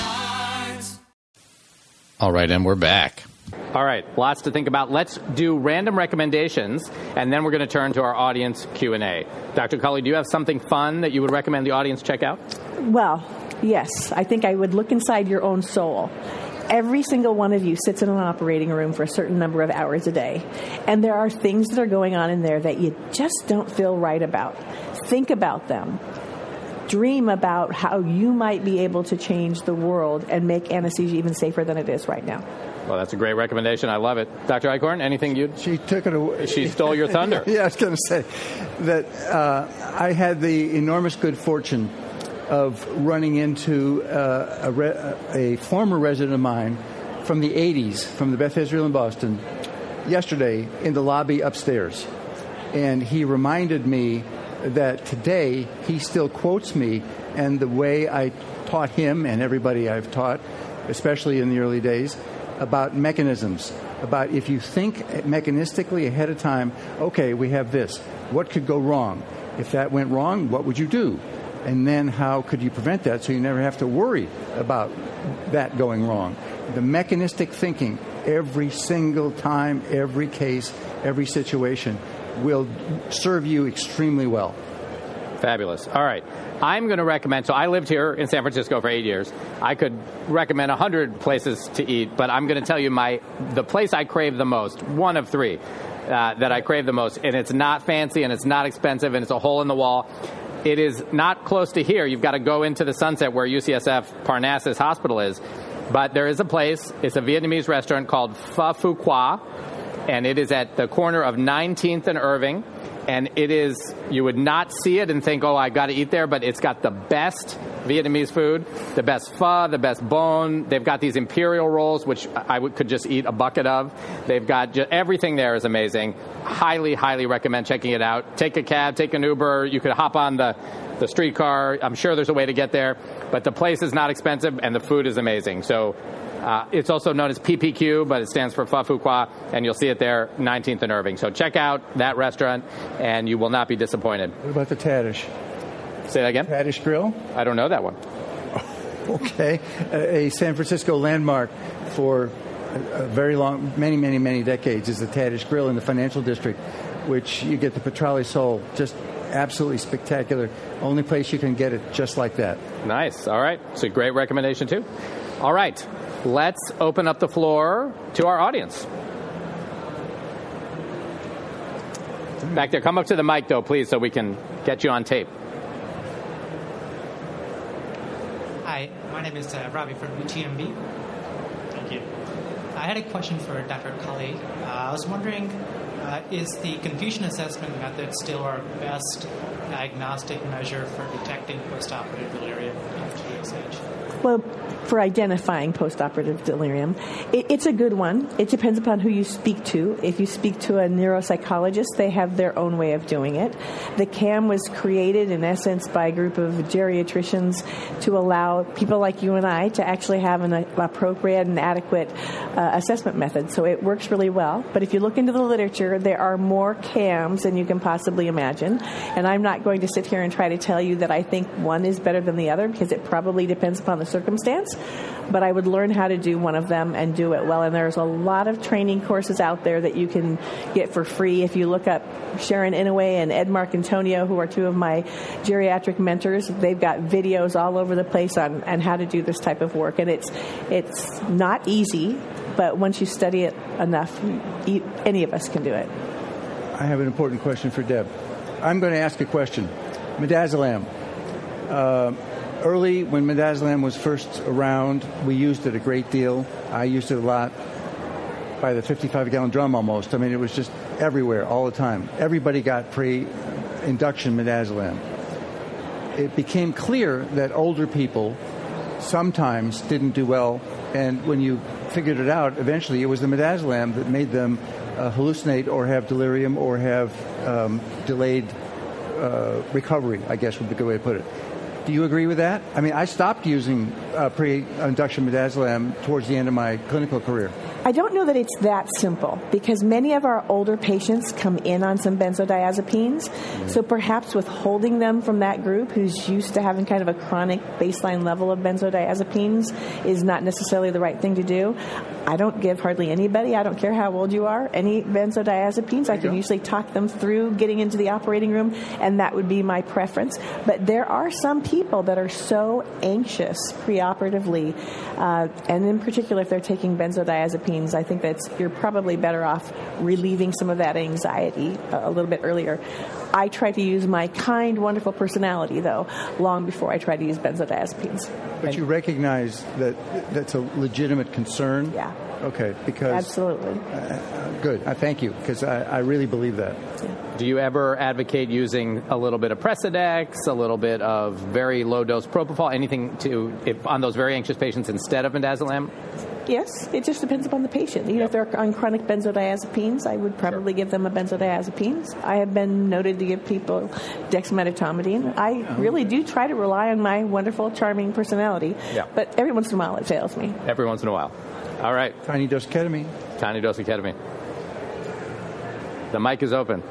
Speaker 7: All right, and we're back.
Speaker 4: All right, lots to think about. Let's do random recommendations, and then we're going to turn to our audience Q and A. Doctor Cully, do you have something fun that you would recommend the audience check out?
Speaker 6: Well, yes. I think I would look inside your own soul. Every single one of you sits in an operating room for a certain number of hours a day. And there are things that are going on in there that you just don't feel right about. Think about them. Dream about how you might be able to change the world and make anesthesia even safer than it is right now.
Speaker 4: Well, that's a great recommendation. I love it. Doctor Eichhorn, anything you'd...
Speaker 5: She took it away.
Speaker 4: She stole your thunder.
Speaker 5: Yeah, I was going to say that uh, I had the enormous good fortune of running into uh, a, re- a former resident of mine from the eighties, from the Beth Israel in Boston, yesterday in the lobby upstairs. And he reminded me that today he still quotes me, and the way I taught him and everybody I've taught, especially in the early days, about mechanisms, about if you think mechanistically ahead of time, okay, we have this. What could go wrong? If that went wrong, what would you do? And then how could you prevent that so you never have to worry about that going wrong? The mechanistic thinking, every single time, every case, every situation, will serve you extremely well.
Speaker 4: Fabulous. All right. I'm going to recommend, so I lived here in San Francisco for eight years. I could recommend one hundred places to eat, but I'm going to tell you my the place I crave the most, one of three uh, that I crave the most, and it's not fancy and it's not expensive and it's a hole in the wall. It is not close to here. You've got to go into the Sunset where U C S F Parnassus Hospital is. But there is a place. It's a Vietnamese restaurant called Pho Phu Qua, and it is at the corner of nineteenth and Irving. And it is, you would not see it and think, oh, I've got to eat there, but it's got the best Vietnamese food, the best pho, the best bone. They've got these imperial rolls, which I would, could just eat a bucket of. They've got, just, everything there is amazing. Highly, highly recommend checking it out. Take a cab, take an Uber. You could hop on the, the streetcar. I'm sure there's a way to get there. But the place is not expensive, and the food is amazing. So uh, it's also known as P P Q, but it stands for Pho Phu Qua, and you'll see it there, nineteenth and Irving. So check out that restaurant, and you will not be disappointed.
Speaker 5: What about the Tadish?
Speaker 4: Say that again?
Speaker 5: Tadish Grill?
Speaker 4: I don't know that one.
Speaker 5: Okay. A, a San Francisco landmark for a, a very long, many, many, many decades is the Tadish Grill in the financial district, which you get the petrale sole, just absolutely spectacular. Only place you can get it just like that.
Speaker 4: Nice. All right. It's a great recommendation, too. All right. Let's open up the floor to our audience. Back there. Come up to the mic, though, please, so we can get you on tape.
Speaker 9: Hi, my name is uh, Ravi from U T M B. Thank you. I had a question for Doctor Cully. Uh, I was wondering, uh, is the confusion assessment method still our best diagnostic measure for detecting postoperative delirium in T S H?
Speaker 6: Well, for identifying postoperative delirium, it, it's a good one. It depends upon who you speak to. If you speak to a neuropsychologist, they have their own way of doing it. The C A M was created, in essence, by a group of geriatricians to allow people like you and I to actually have an appropriate and adequate uh, assessment method. So it works really well. But if you look into the literature, there are more C A Ms than you can possibly imagine. And I'm not going to sit here and try to tell you that I think one is better than the other, because it probably depends upon the circumstance, but I would learn how to do one of them and do it well. And there's a lot of training courses out there that you can get for free. If you look up Sharon Inouye and Ed Marcantonio, who are two of my geriatric mentors, they've got videos all over the place on, on how to do this type of work. And it's it's not easy, but once you study it enough, you, any of us can do it.
Speaker 5: I have an important question for Deb. I'm going to ask a question. Midazolam. Uh, early, when midazolam was first around, we used it a great deal. I used it a lot, by the fifty-five gallon drum almost. I mean, it was just everywhere all the time. Everybody got pre-induction midazolam. It became clear that older people sometimes didn't do well, and when you figured it out, eventually it was the midazolam that made them uh, hallucinate or have delirium or have um, delayed uh, recovery, I guess would be a good way to put it. Do you agree with that? I mean, I stopped using uh, pre-induction midazolam towards the end of my clinical career.
Speaker 6: I don't know that it's that simple, because many of our older patients come in on some benzodiazepines. Mm-hmm. So perhaps withholding them from that group who's used to having kind of a chronic baseline level of benzodiazepines is not necessarily the right thing to do. I don't give hardly anybody, I don't care how old you are, any benzodiazepines. I can go. usually talk them through getting into the operating room, and that would be my preference. But there are some people that are so anxious preoperatively, uh, and in particular if they're taking benzodiazepines, I think that's you're probably better off relieving some of that anxiety a, a little bit earlier. I try to use my kind, wonderful personality, though, long before I try to use benzodiazepines.
Speaker 5: But and you recognize that that's a legitimate concern?
Speaker 6: Yeah.
Speaker 5: Okay, because...
Speaker 6: Absolutely.
Speaker 5: Uh, good. I thank you, because I, I really believe that.
Speaker 6: Yeah.
Speaker 4: Do you ever advocate using a little bit of Precedex, a little bit of very low-dose propofol, anything to if, on those very anxious patients instead of midazolam?
Speaker 6: Yes, it just depends upon the patient. You know, if they're on chronic benzodiazepines, I would probably give them a benzodiazepines. I have been noted to give people dexmedetomidine. I uh-huh. really do try to rely on my wonderful, charming personality,
Speaker 4: yeah.
Speaker 6: but every once in a while it fails me.
Speaker 4: Every once in a while. All right.
Speaker 5: Tiny dose of ketamine.
Speaker 4: Tiny dose of ketamine. The mic is open.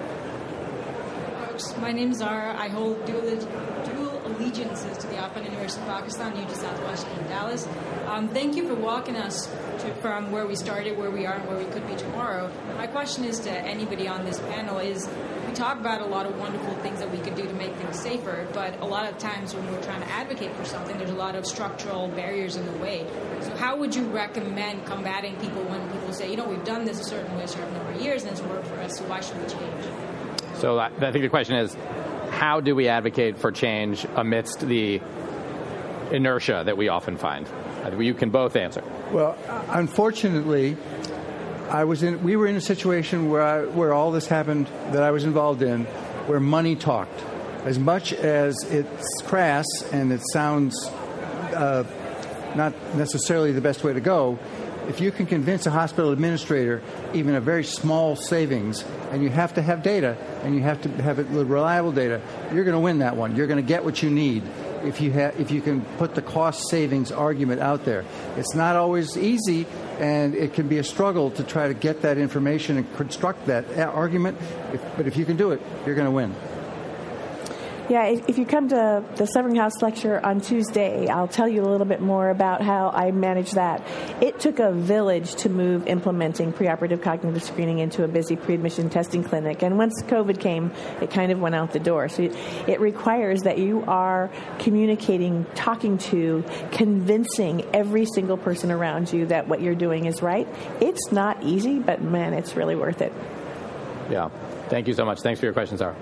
Speaker 10: My name is Zara. I hold dual, dual allegiances to the Open University of Pakistan, U T Southwestern in Dallas. Um, thank you for walking us to, from where we started, where we are, and where we could be tomorrow. My question is to anybody on this panel is, we talk about a lot of wonderful things that we could do to make things safer, but a lot of times when we're trying to advocate for something, there's a lot of structural barriers in the way. So how would you recommend combating people when people say, you know, we've done this a certain way a certain number of years and it's worked for us, so why should we change?
Speaker 4: So I think the question is, how do we advocate for change amidst the inertia that we often find? You can both answer.
Speaker 5: Well, unfortunately, I was in. We were in a situation where I, where all this happened that I was involved in, where money talked. As much as it's crass and it sounds uh, not necessarily the best way to go, if you can convince a hospital administrator, even a very small savings, and you have to have data, and you have to have it reliable data, you're going to win that one. You're going to get what you need if you ha- if you can put the cost savings argument out there. It's not always easy, and it can be a struggle to try to get that information and construct that argument. If, but if you can do it, you're going to win.
Speaker 6: Yeah, if you come to the Severing House lecture on Tuesday, I'll tell you a little bit more about how I managed that. It took a village to move implementing preoperative cognitive screening into a busy pre-admission testing clinic. And once COVID came, it kind of went out the door. So it, it requires that you are communicating, talking to, convincing every single person around you that what you're doing is right. It's not easy, but man, it's really worth it.
Speaker 4: Yeah. Thank you so much. Thanks for your question, Sarah.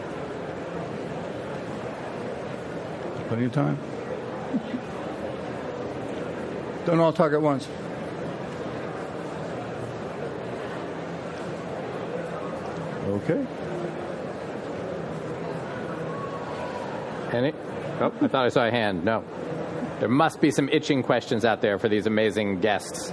Speaker 5: Plenty of time. Don't all talk at once. Okay.
Speaker 4: Any? Oh, I thought I saw a hand. No. There must be some itching questions out there for these amazing guests.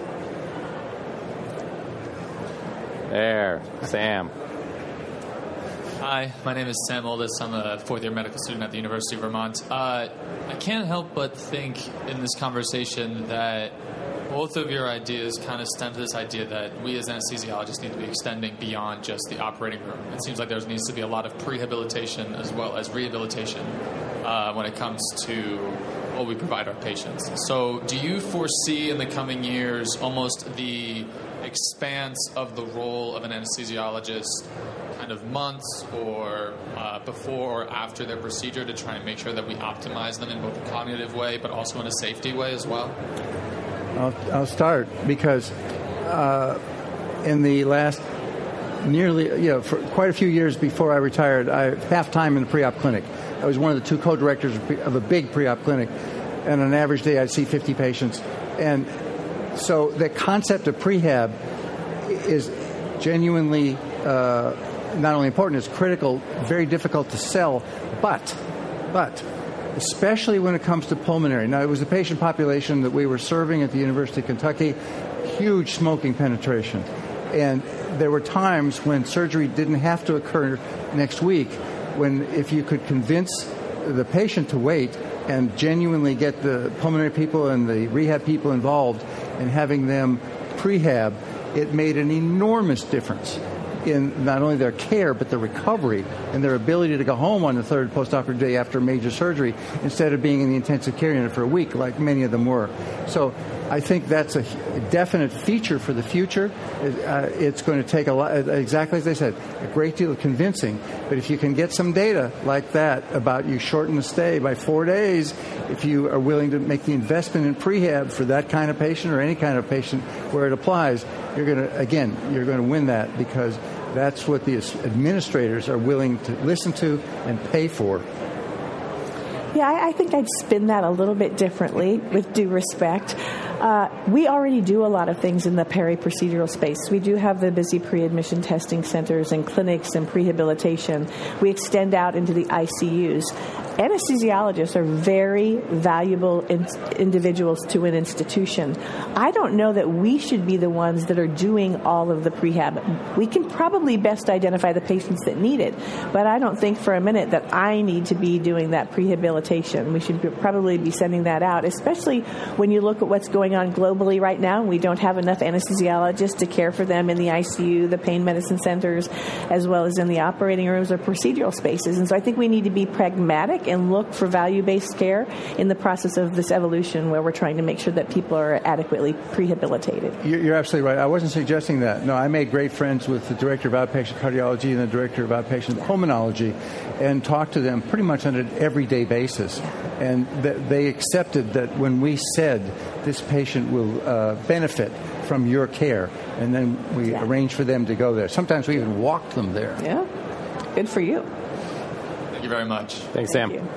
Speaker 4: There, Sam.
Speaker 11: Hi, my name is Sam Oldis. I'm a fourth-year medical student at the University of Vermont. Uh, I can't help but think in this conversation that both of your ideas kind of stem to this idea that we as anesthesiologists need to be extending beyond just the operating room. It seems like there needs to be a lot of prehabilitation as well as rehabilitation uh, when it comes to what we provide our patients. So do you foresee in the coming years almost the expanse of the role of an anesthesiologist kind of months or uh, before or after their procedure to try and make sure that we optimize them in both a cognitive way but also in a safety way as well?
Speaker 5: I'll, I'll start because uh, in the last nearly, you know, for quite a few years before I retired, I half time in the pre-op clinic. I was one of the two co-directors of a big pre-op clinic, and on an average day I'd see fifty patients. And so the concept of prehab is genuinely uh, not only important, it's critical, very difficult to sell, but, but, especially when it comes to pulmonary. Now, it was a patient population that we were serving at the University of Kentucky, huge smoking penetration. And there were times when surgery didn't have to occur next week, when if you could convince the patient to wait and genuinely get the pulmonary people and the rehab people involved and having them prehab, it made an enormous difference in not only their care, but their recovery and their ability to go home on the third postoperative day after major surgery instead of being in the intensive care unit for a week, like many of them were. So I think that's a definite feature for the future. Uh, it's going to take a lot, exactly as I said, a great deal of convincing. But if you can get some data like that about you shorten the stay by four days, if you are willing to make the investment in prehab for that kind of patient or any kind of patient where it applies, you're going to, again, you're going to win that because that's what the administrators are willing to listen to and pay for.
Speaker 6: Yeah, I, I think I'd spin that a little bit differently, with due respect. Uh, we already do a lot of things in the peri-procedural space. We do have the busy pre-admission testing centers and clinics and prehabilitation. We extend out into the I C Us. Anesthesiologists are very valuable in- individuals to an institution. I don't know that we should be the ones that are doing all of the prehab. We can probably best identify the patients that need it, but I don't think for a minute that I need to be doing that prehabilitation. We should be, probably be sending that out, especially when you look at what's going on globally right now. We don't have enough anesthesiologists to care for them in the I C U, the pain medicine centers, as well as in the operating rooms or procedural spaces. And so I think we need to be pragmatic and look for value-based care in the process of this evolution where we're trying to make sure that people are adequately prehabilitated.
Speaker 5: You're absolutely right. I wasn't suggesting that. No, I made great friends with the director of outpatient cardiology and the director of outpatient pulmonology and talked to them pretty much on an everyday basis. And th- they accepted that when we said this patient will uh, benefit from your care, and then we yeah. arranged for them to go there. Sometimes we even walked them there.
Speaker 6: Yeah, good for you.
Speaker 11: Thank you very much.
Speaker 4: Thanks,
Speaker 6: Thank
Speaker 4: Sam.
Speaker 6: You.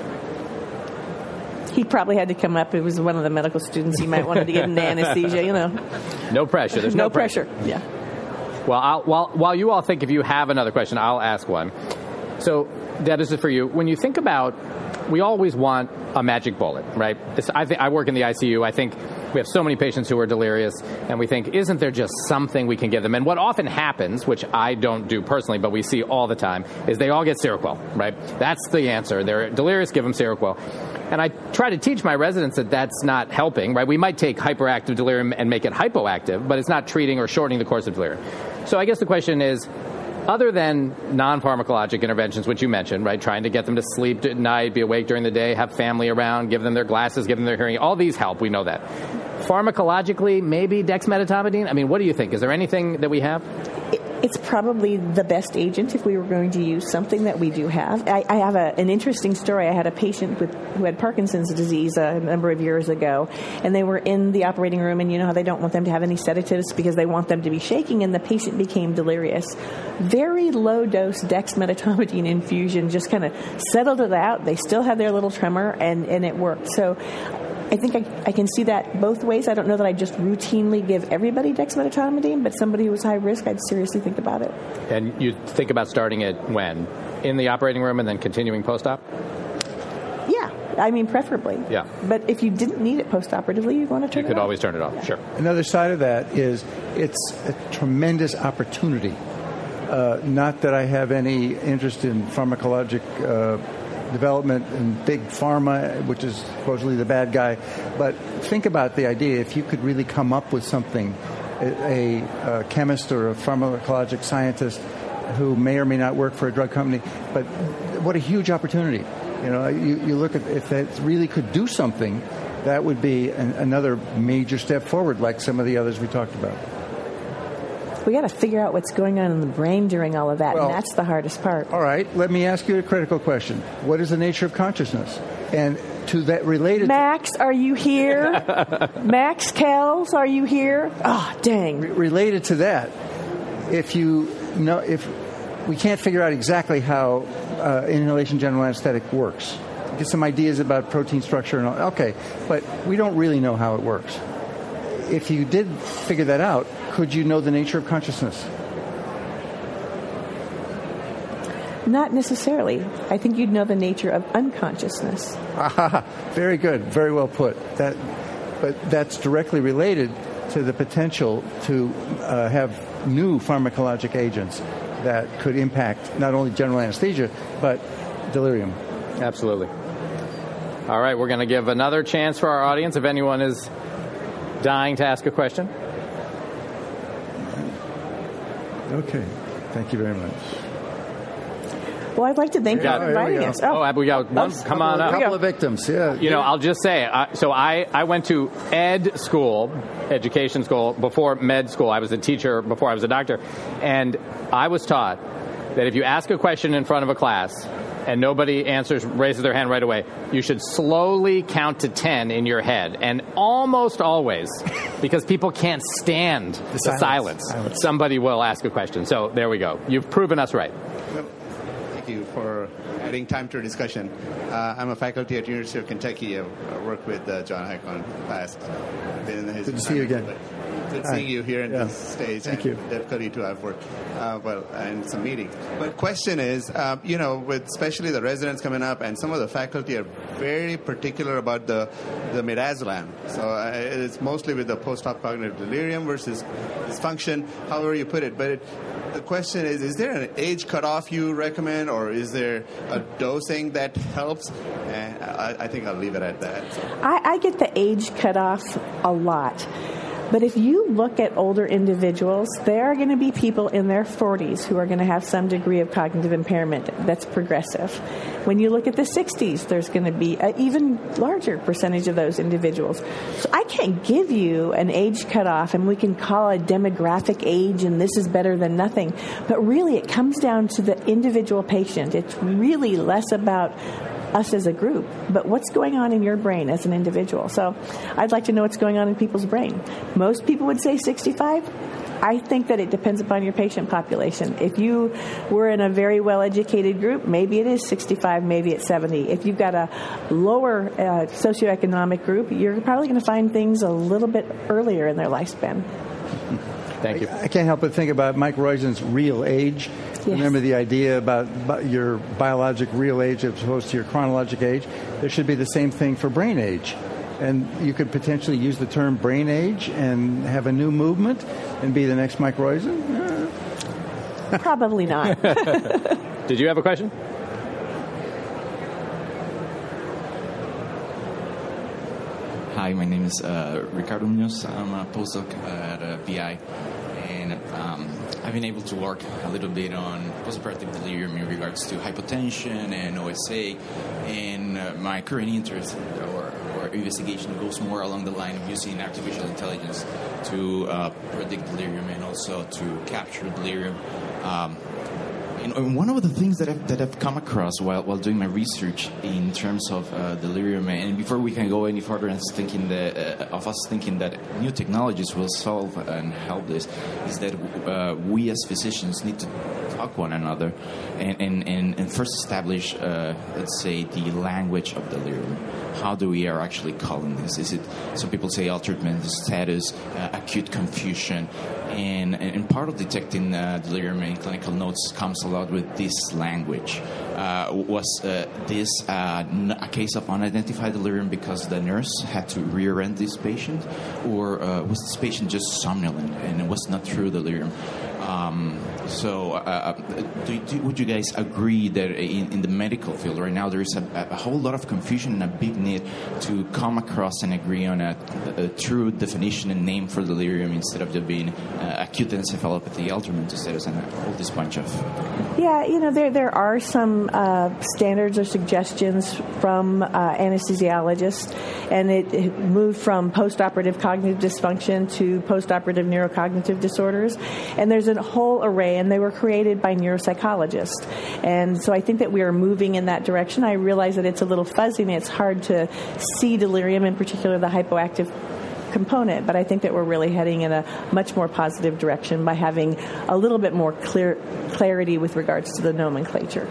Speaker 6: He probably had to come up. It was one of the medical students. He might wanted to get into anesthesia, you know.
Speaker 4: No pressure. There's no,
Speaker 6: no
Speaker 4: pressure.
Speaker 6: pressure. Yeah.
Speaker 4: Well, I'll, while, while you all think if you have another question, I'll ask one. So, Deb, this is for you. When you think about, we always want a magic bullet, right? It's, I, th- I work in the I C U. I think we have so many patients who are delirious, and we think, isn't there just something we can give them? And what often happens, which I don't do personally, but we see all the time, is they all get Seroquel, right? That's the answer. They're delirious, give them Seroquel. And I try to teach my residents that that's not helping, right? We might take hyperactive delirium and make it hypoactive, but it's not treating or shortening the course of delirium. So I guess the question is, other than non-pharmacologic interventions, which you mentioned, right, trying to get them to sleep at night, be awake during the day, have family around, give them their glasses, give them their hearing, all these help, we know that. Pharmacologically, maybe dexmedetomidine? I mean, what do you think? Is there anything that we have?
Speaker 6: It's probably the best agent if we were going to use something that we do have. I, I have a, an interesting story. I had a patient with, who had Parkinson's disease a number of years ago, and they were in the operating room, and you know how they don't want them to have any sedatives because they want them to be shaking, and the patient became delirious. Very low-dose dexmedetomidine infusion just kind of settled it out. They still had their little tremor, and, and it worked. So I think I, I can see that both ways. I don't know that I just routinely give everybody dexmedetomidine, but somebody who was high risk, I'd seriously think about it.
Speaker 4: And you think about starting it when? In the operating room and then continuing post-op?
Speaker 6: Yeah. I mean, preferably.
Speaker 4: Yeah.
Speaker 6: But if you didn't need it post-operatively, you'd want to turn it off.
Speaker 4: You could always turn it off,
Speaker 6: yeah.
Speaker 4: Sure.
Speaker 5: Another side of that is it's a tremendous opportunity. Uh, not that I have any interest in pharmacologic uh development and big pharma, which is supposedly the bad guy. But think about the idea, if you could really come up with something, a, a chemist or a pharmacologic scientist who may or may not work for a drug company, but what a huge opportunity. You know, you, you look at if that really could do something, that would be an, another major step forward, like some of the others we talked about.
Speaker 6: We got to figure out what's going on in the brain during all of that,
Speaker 5: Well,
Speaker 6: and that's the hardest part.
Speaker 5: All right, let me ask you a critical question. What is the nature of consciousness? And to that related...
Speaker 6: Max, are you here? Max Kells, are you here? Oh, dang.
Speaker 5: Re- related to that, if you know, if we can't figure out exactly how uh, inhalation general anesthetic works, get some ideas about protein structure and all. Okay, but we don't really know how it works. If you did figure that out, could you know the nature of consciousness?
Speaker 6: Not necessarily. I think you'd know the nature of unconsciousness.
Speaker 5: Ah, very good. Very well put. That, but that's directly related to the potential to uh, have new pharmacologic agents that could impact not only general anesthesia, but delirium.
Speaker 4: Absolutely. All right, we're going to give another chance for our audience if anyone is dying to ask a question.
Speaker 5: Okay. Thank you very much.
Speaker 6: Well, I'd like to thank you
Speaker 4: Yeah,
Speaker 6: for inviting
Speaker 5: we
Speaker 6: us.
Speaker 4: Oh, oh we got one. Come on
Speaker 5: A
Speaker 4: up.
Speaker 5: couple of victims, yeah.
Speaker 4: You know, I'll just say, I, so I, I went to ed school, education school, before med school. I was a teacher before I was a doctor. And I was taught that if you ask a question in front of a class and nobody answers, raises their hand right away, you should slowly count to ten in your head. And almost always, because people can't stand the, the silence. Silence, silence, somebody will ask a question. So there we go. You've proven us right.
Speaker 12: Thank you for adding time to our discussion. Uh, I'm a faculty at University of Kentucky. I've worked with uh, John Heck on past. Been in his
Speaker 5: Good to see you again.
Speaker 12: Good
Speaker 5: Hi.
Speaker 12: seeing you here in
Speaker 5: Yeah.
Speaker 12: this stage.
Speaker 5: Thank
Speaker 12: and
Speaker 5: you.
Speaker 12: Deb Cuddy too. I've worked uh, well in some meetings. But question is, uh, you know, with especially the residents coming up, and some of the faculty are very particular about the the midazolam. So uh, it's mostly with the post-op cognitive delirium versus dysfunction, however you put it. But it, the question is, is there an age cutoff you recommend, or is there a dosing that helps? And I, I think I'll leave it at that. So.
Speaker 6: I, I get the age cutoff a lot. But if you look at older individuals, there are going to be people in their forties who are going to have some degree of cognitive impairment that's progressive. When you look at the sixties, there's going to be an even larger percentage of those individuals. So I can't give you an age cutoff, and we can call a demographic age, and this is better than nothing. But really, it comes down to the individual patient. It's really less about us as a group, but what's going on in your brain as an individual. So I'd like to know what's going on in people's brain. Most people would say sixty-five. I think that it depends upon your patient population. If you were in a very well-educated group, maybe it is sixty-five, maybe it's seventy. If you've got a lower uh, socioeconomic group, you're probably going to find things a little bit earlier in their lifespan.
Speaker 4: Thank you.
Speaker 5: I, I can't help but think about Mike Roizen's real age. Yes. Remember the idea about, about your biologic real age as opposed to your chronologic age? There should be the same thing for brain age. And you could potentially use the term brain age and have a new movement and be the next Mike Roizen? Uh.
Speaker 6: Probably not.
Speaker 4: Did you have a question?
Speaker 13: Hi, my name is uh, Ricardo Munoz. I'm a postdoc at uh, B I. And um, I've been able to work a little bit on postoperative delirium in regards to hypotension and O S A. And uh, my current interest or, or investigation goes more along the line of using artificial intelligence to uh, predict delirium and also to capture delirium. Um, And one of the things that I've, that I've come across while, while doing my research in terms of uh, delirium, and before we can go any further and thinking that, uh, of us thinking that new technologies will solve and help this, is that uh, we as physicians need to talk one another and, and, and, and first establish, uh, let's say, the language of delirium. How do we are actually calling this? Is it, some people say altered mental status, uh, acute confusion, and, and part of detecting uh, delirium in clinical notes comes a lot with this language. Uh, was uh, this uh, a case of unidentified delirium because the nurse had to rearrange this patient, or uh, was this patient just somnolent and it was not true delirium? Um, so, uh, do, do, would you guys agree that in, in the medical field right now there is a, a whole lot of confusion and a big need to come across and agree on a, a true definition and name for delirium instead of there being uh, acute encephalopathy, altered mental status, and all this bunch of?
Speaker 6: Yeah, you know, there there are some some uh, standards or suggestions from uh, anesthesiologists, and it, it moved from postoperative cognitive dysfunction to postoperative neurocognitive disorders. And there's a whole array, and they were created by neuropsychologists. And so I think that we are moving in that direction. I realize that it's a little fuzzy and it's hard to see delirium, in particular the hypoactive component, but I think that we're really heading in a much more positive direction by having a little bit more clear clarity with regards to the nomenclature.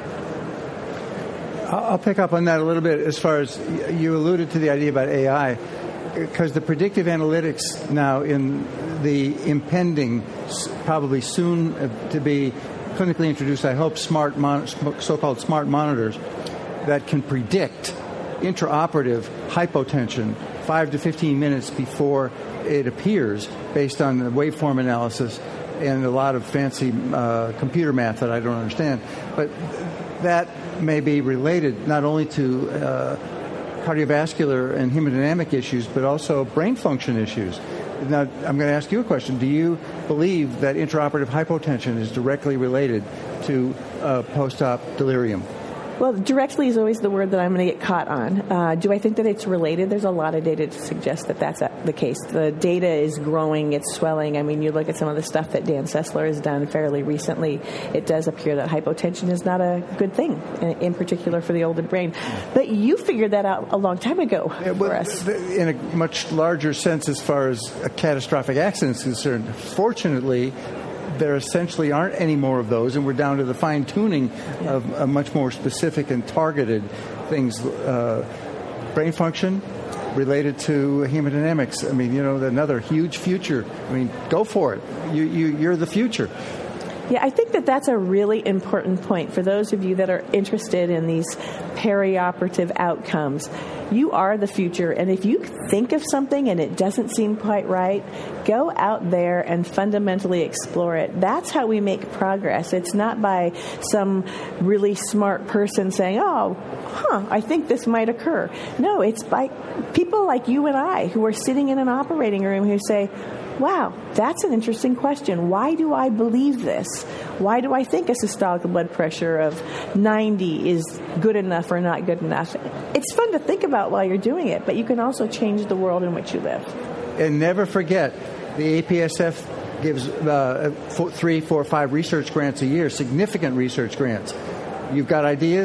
Speaker 5: I'll pick up on that a little bit as far as you alluded to the idea about A I, because the predictive analytics now in the impending, probably soon to be clinically introduced, I hope, smart mon- so-called smart monitors that can predict intraoperative hypotension five to fifteen minutes before it appears based on the waveform analysis and a lot of fancy uh, computer math that I don't understand. But that may be related not only to uh, cardiovascular and hemodynamic issues, but also brain function issues. Now, I'm going to ask you a question. Do you believe that intraoperative hypotension is directly related to uh, post-op delirium?
Speaker 6: Well, directly is always the word that I'm going to get caught on. Uh, do I think that it's related? There's a lot of data to suggest that that's the case. The data is growing. It's swelling. I mean, you look at some of the stuff that Dan Sessler has done fairly recently. It does appear that hypotension is not a good thing, in particular for the older brain. But you figured that out a long time ago
Speaker 5: yeah,
Speaker 6: for us.
Speaker 5: In a much larger sense as far as a catastrophic accident is concerned. Fortunately, there essentially aren't any more of those, and we're down to the fine-tuning yeah. of uh, much more specific and targeted things. Uh, brain function related to hemodynamics. I mean, you know, another huge future. I mean, go for it. You, you, you're the future.
Speaker 6: Yeah, I think that that's a really important point for those of you that are interested in these perioperative outcomes. You are the future, and if you think of something and it doesn't seem quite right, go out there and fundamentally explore it. That's how we make progress. It's not by some really smart person saying, oh, huh, I think this might occur. No, it's by people like you and I who are sitting in an operating room who say, wow, that's an interesting question. Why do I believe this? Why do I think a systolic blood pressure of ninety is good enough or not good enough? It's fun to think about while you're doing it, but you can also change the world in which you live.
Speaker 5: And never forget, the A P S F gives uh, four, three, four, five research grants a year, significant research grants. You've got ideas,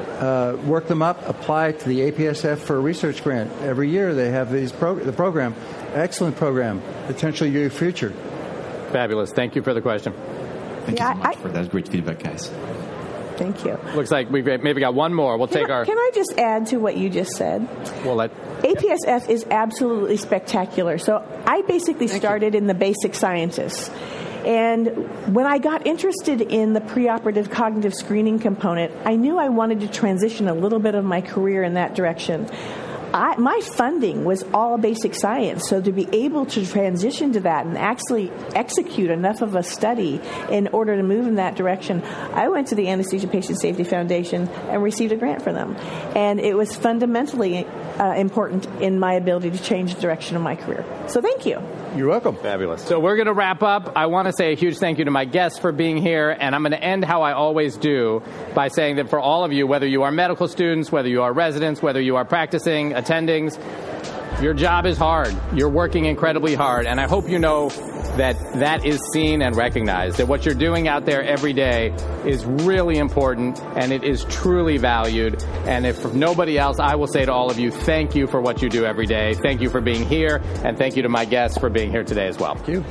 Speaker 5: uh, work them up, apply to the A P S F for a research grant. Every year they have these prog- the program. Excellent program. Potentially your future.
Speaker 4: Fabulous. Thank you for the question.
Speaker 13: Thank
Speaker 6: yeah,
Speaker 13: you so much
Speaker 6: I,
Speaker 13: for that great feedback, guys.
Speaker 6: Thank you.
Speaker 4: Looks like we've maybe got one more. We'll
Speaker 6: can
Speaker 4: take
Speaker 6: I,
Speaker 4: our...
Speaker 6: Can I just add to what you just said?
Speaker 4: Well, let...
Speaker 6: A P S F is absolutely spectacular. So I basically
Speaker 4: Thank
Speaker 6: started
Speaker 4: you.
Speaker 6: in the basic sciences. And when I got interested in the preoperative cognitive screening component, I knew I wanted to transition a little bit of my career in that direction. I, my funding was all basic science, so to be able to transition to that and actually execute enough of a study in order to move in that direction, I went to the Anesthesia Patient Safety Foundation and received a grant for them. And it was fundamentally uh, important in my ability to change the direction of my career. So thank you.
Speaker 5: You're welcome.
Speaker 4: Fabulous. So we're going to wrap up. I want to say a huge thank you to my guests for being here, and I'm going to end how I always do by saying that for all of you, whether you are medical students, whether you are residents, whether you are practicing, attendings, your job is hard. You're working incredibly hard, and I hope you know that that is seen and recognized, that what you're doing out there every day is really important, and it is truly valued. And if nobody else, I will say to all of you, thank you for what you do every day. Thank you for being here, and thank you to my guests for being here today as well.
Speaker 5: Thank you.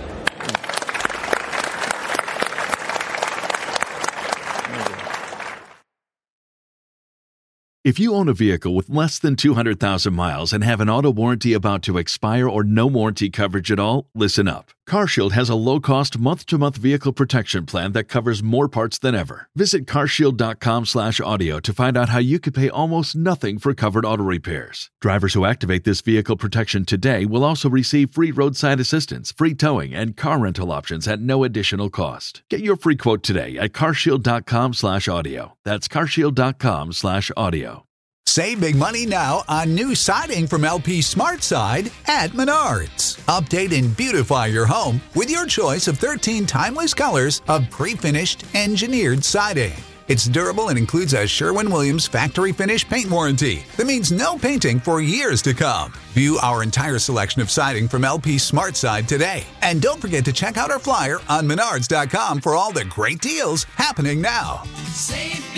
Speaker 14: If you own a vehicle with less than two hundred thousand miles and have an auto warranty about to expire or no warranty coverage at all, listen up. CarShield has a low-cost month-to-month vehicle protection plan that covers more parts than ever. Visit carshield.com slash audio to find out how you could pay almost nothing for covered auto repairs. Drivers who activate this vehicle protection today will also receive free roadside assistance, free towing, and car rental options at no additional cost. Get your free quote today at carshield.com slash audio. That's carshield.com slash audio.
Speaker 2: Save big money now on new siding from L P SmartSide at Menards. Update and beautify your home with your choice of thirteen timeless colors of pre-finished engineered siding. It's durable and includes a Sherwin-Williams factory finish paint warranty that means no painting for years to come. View our entire selection of siding from L P SmartSide today. And don't forget to check out our flyer on menards dot com for all the great deals happening now.
Speaker 3: Save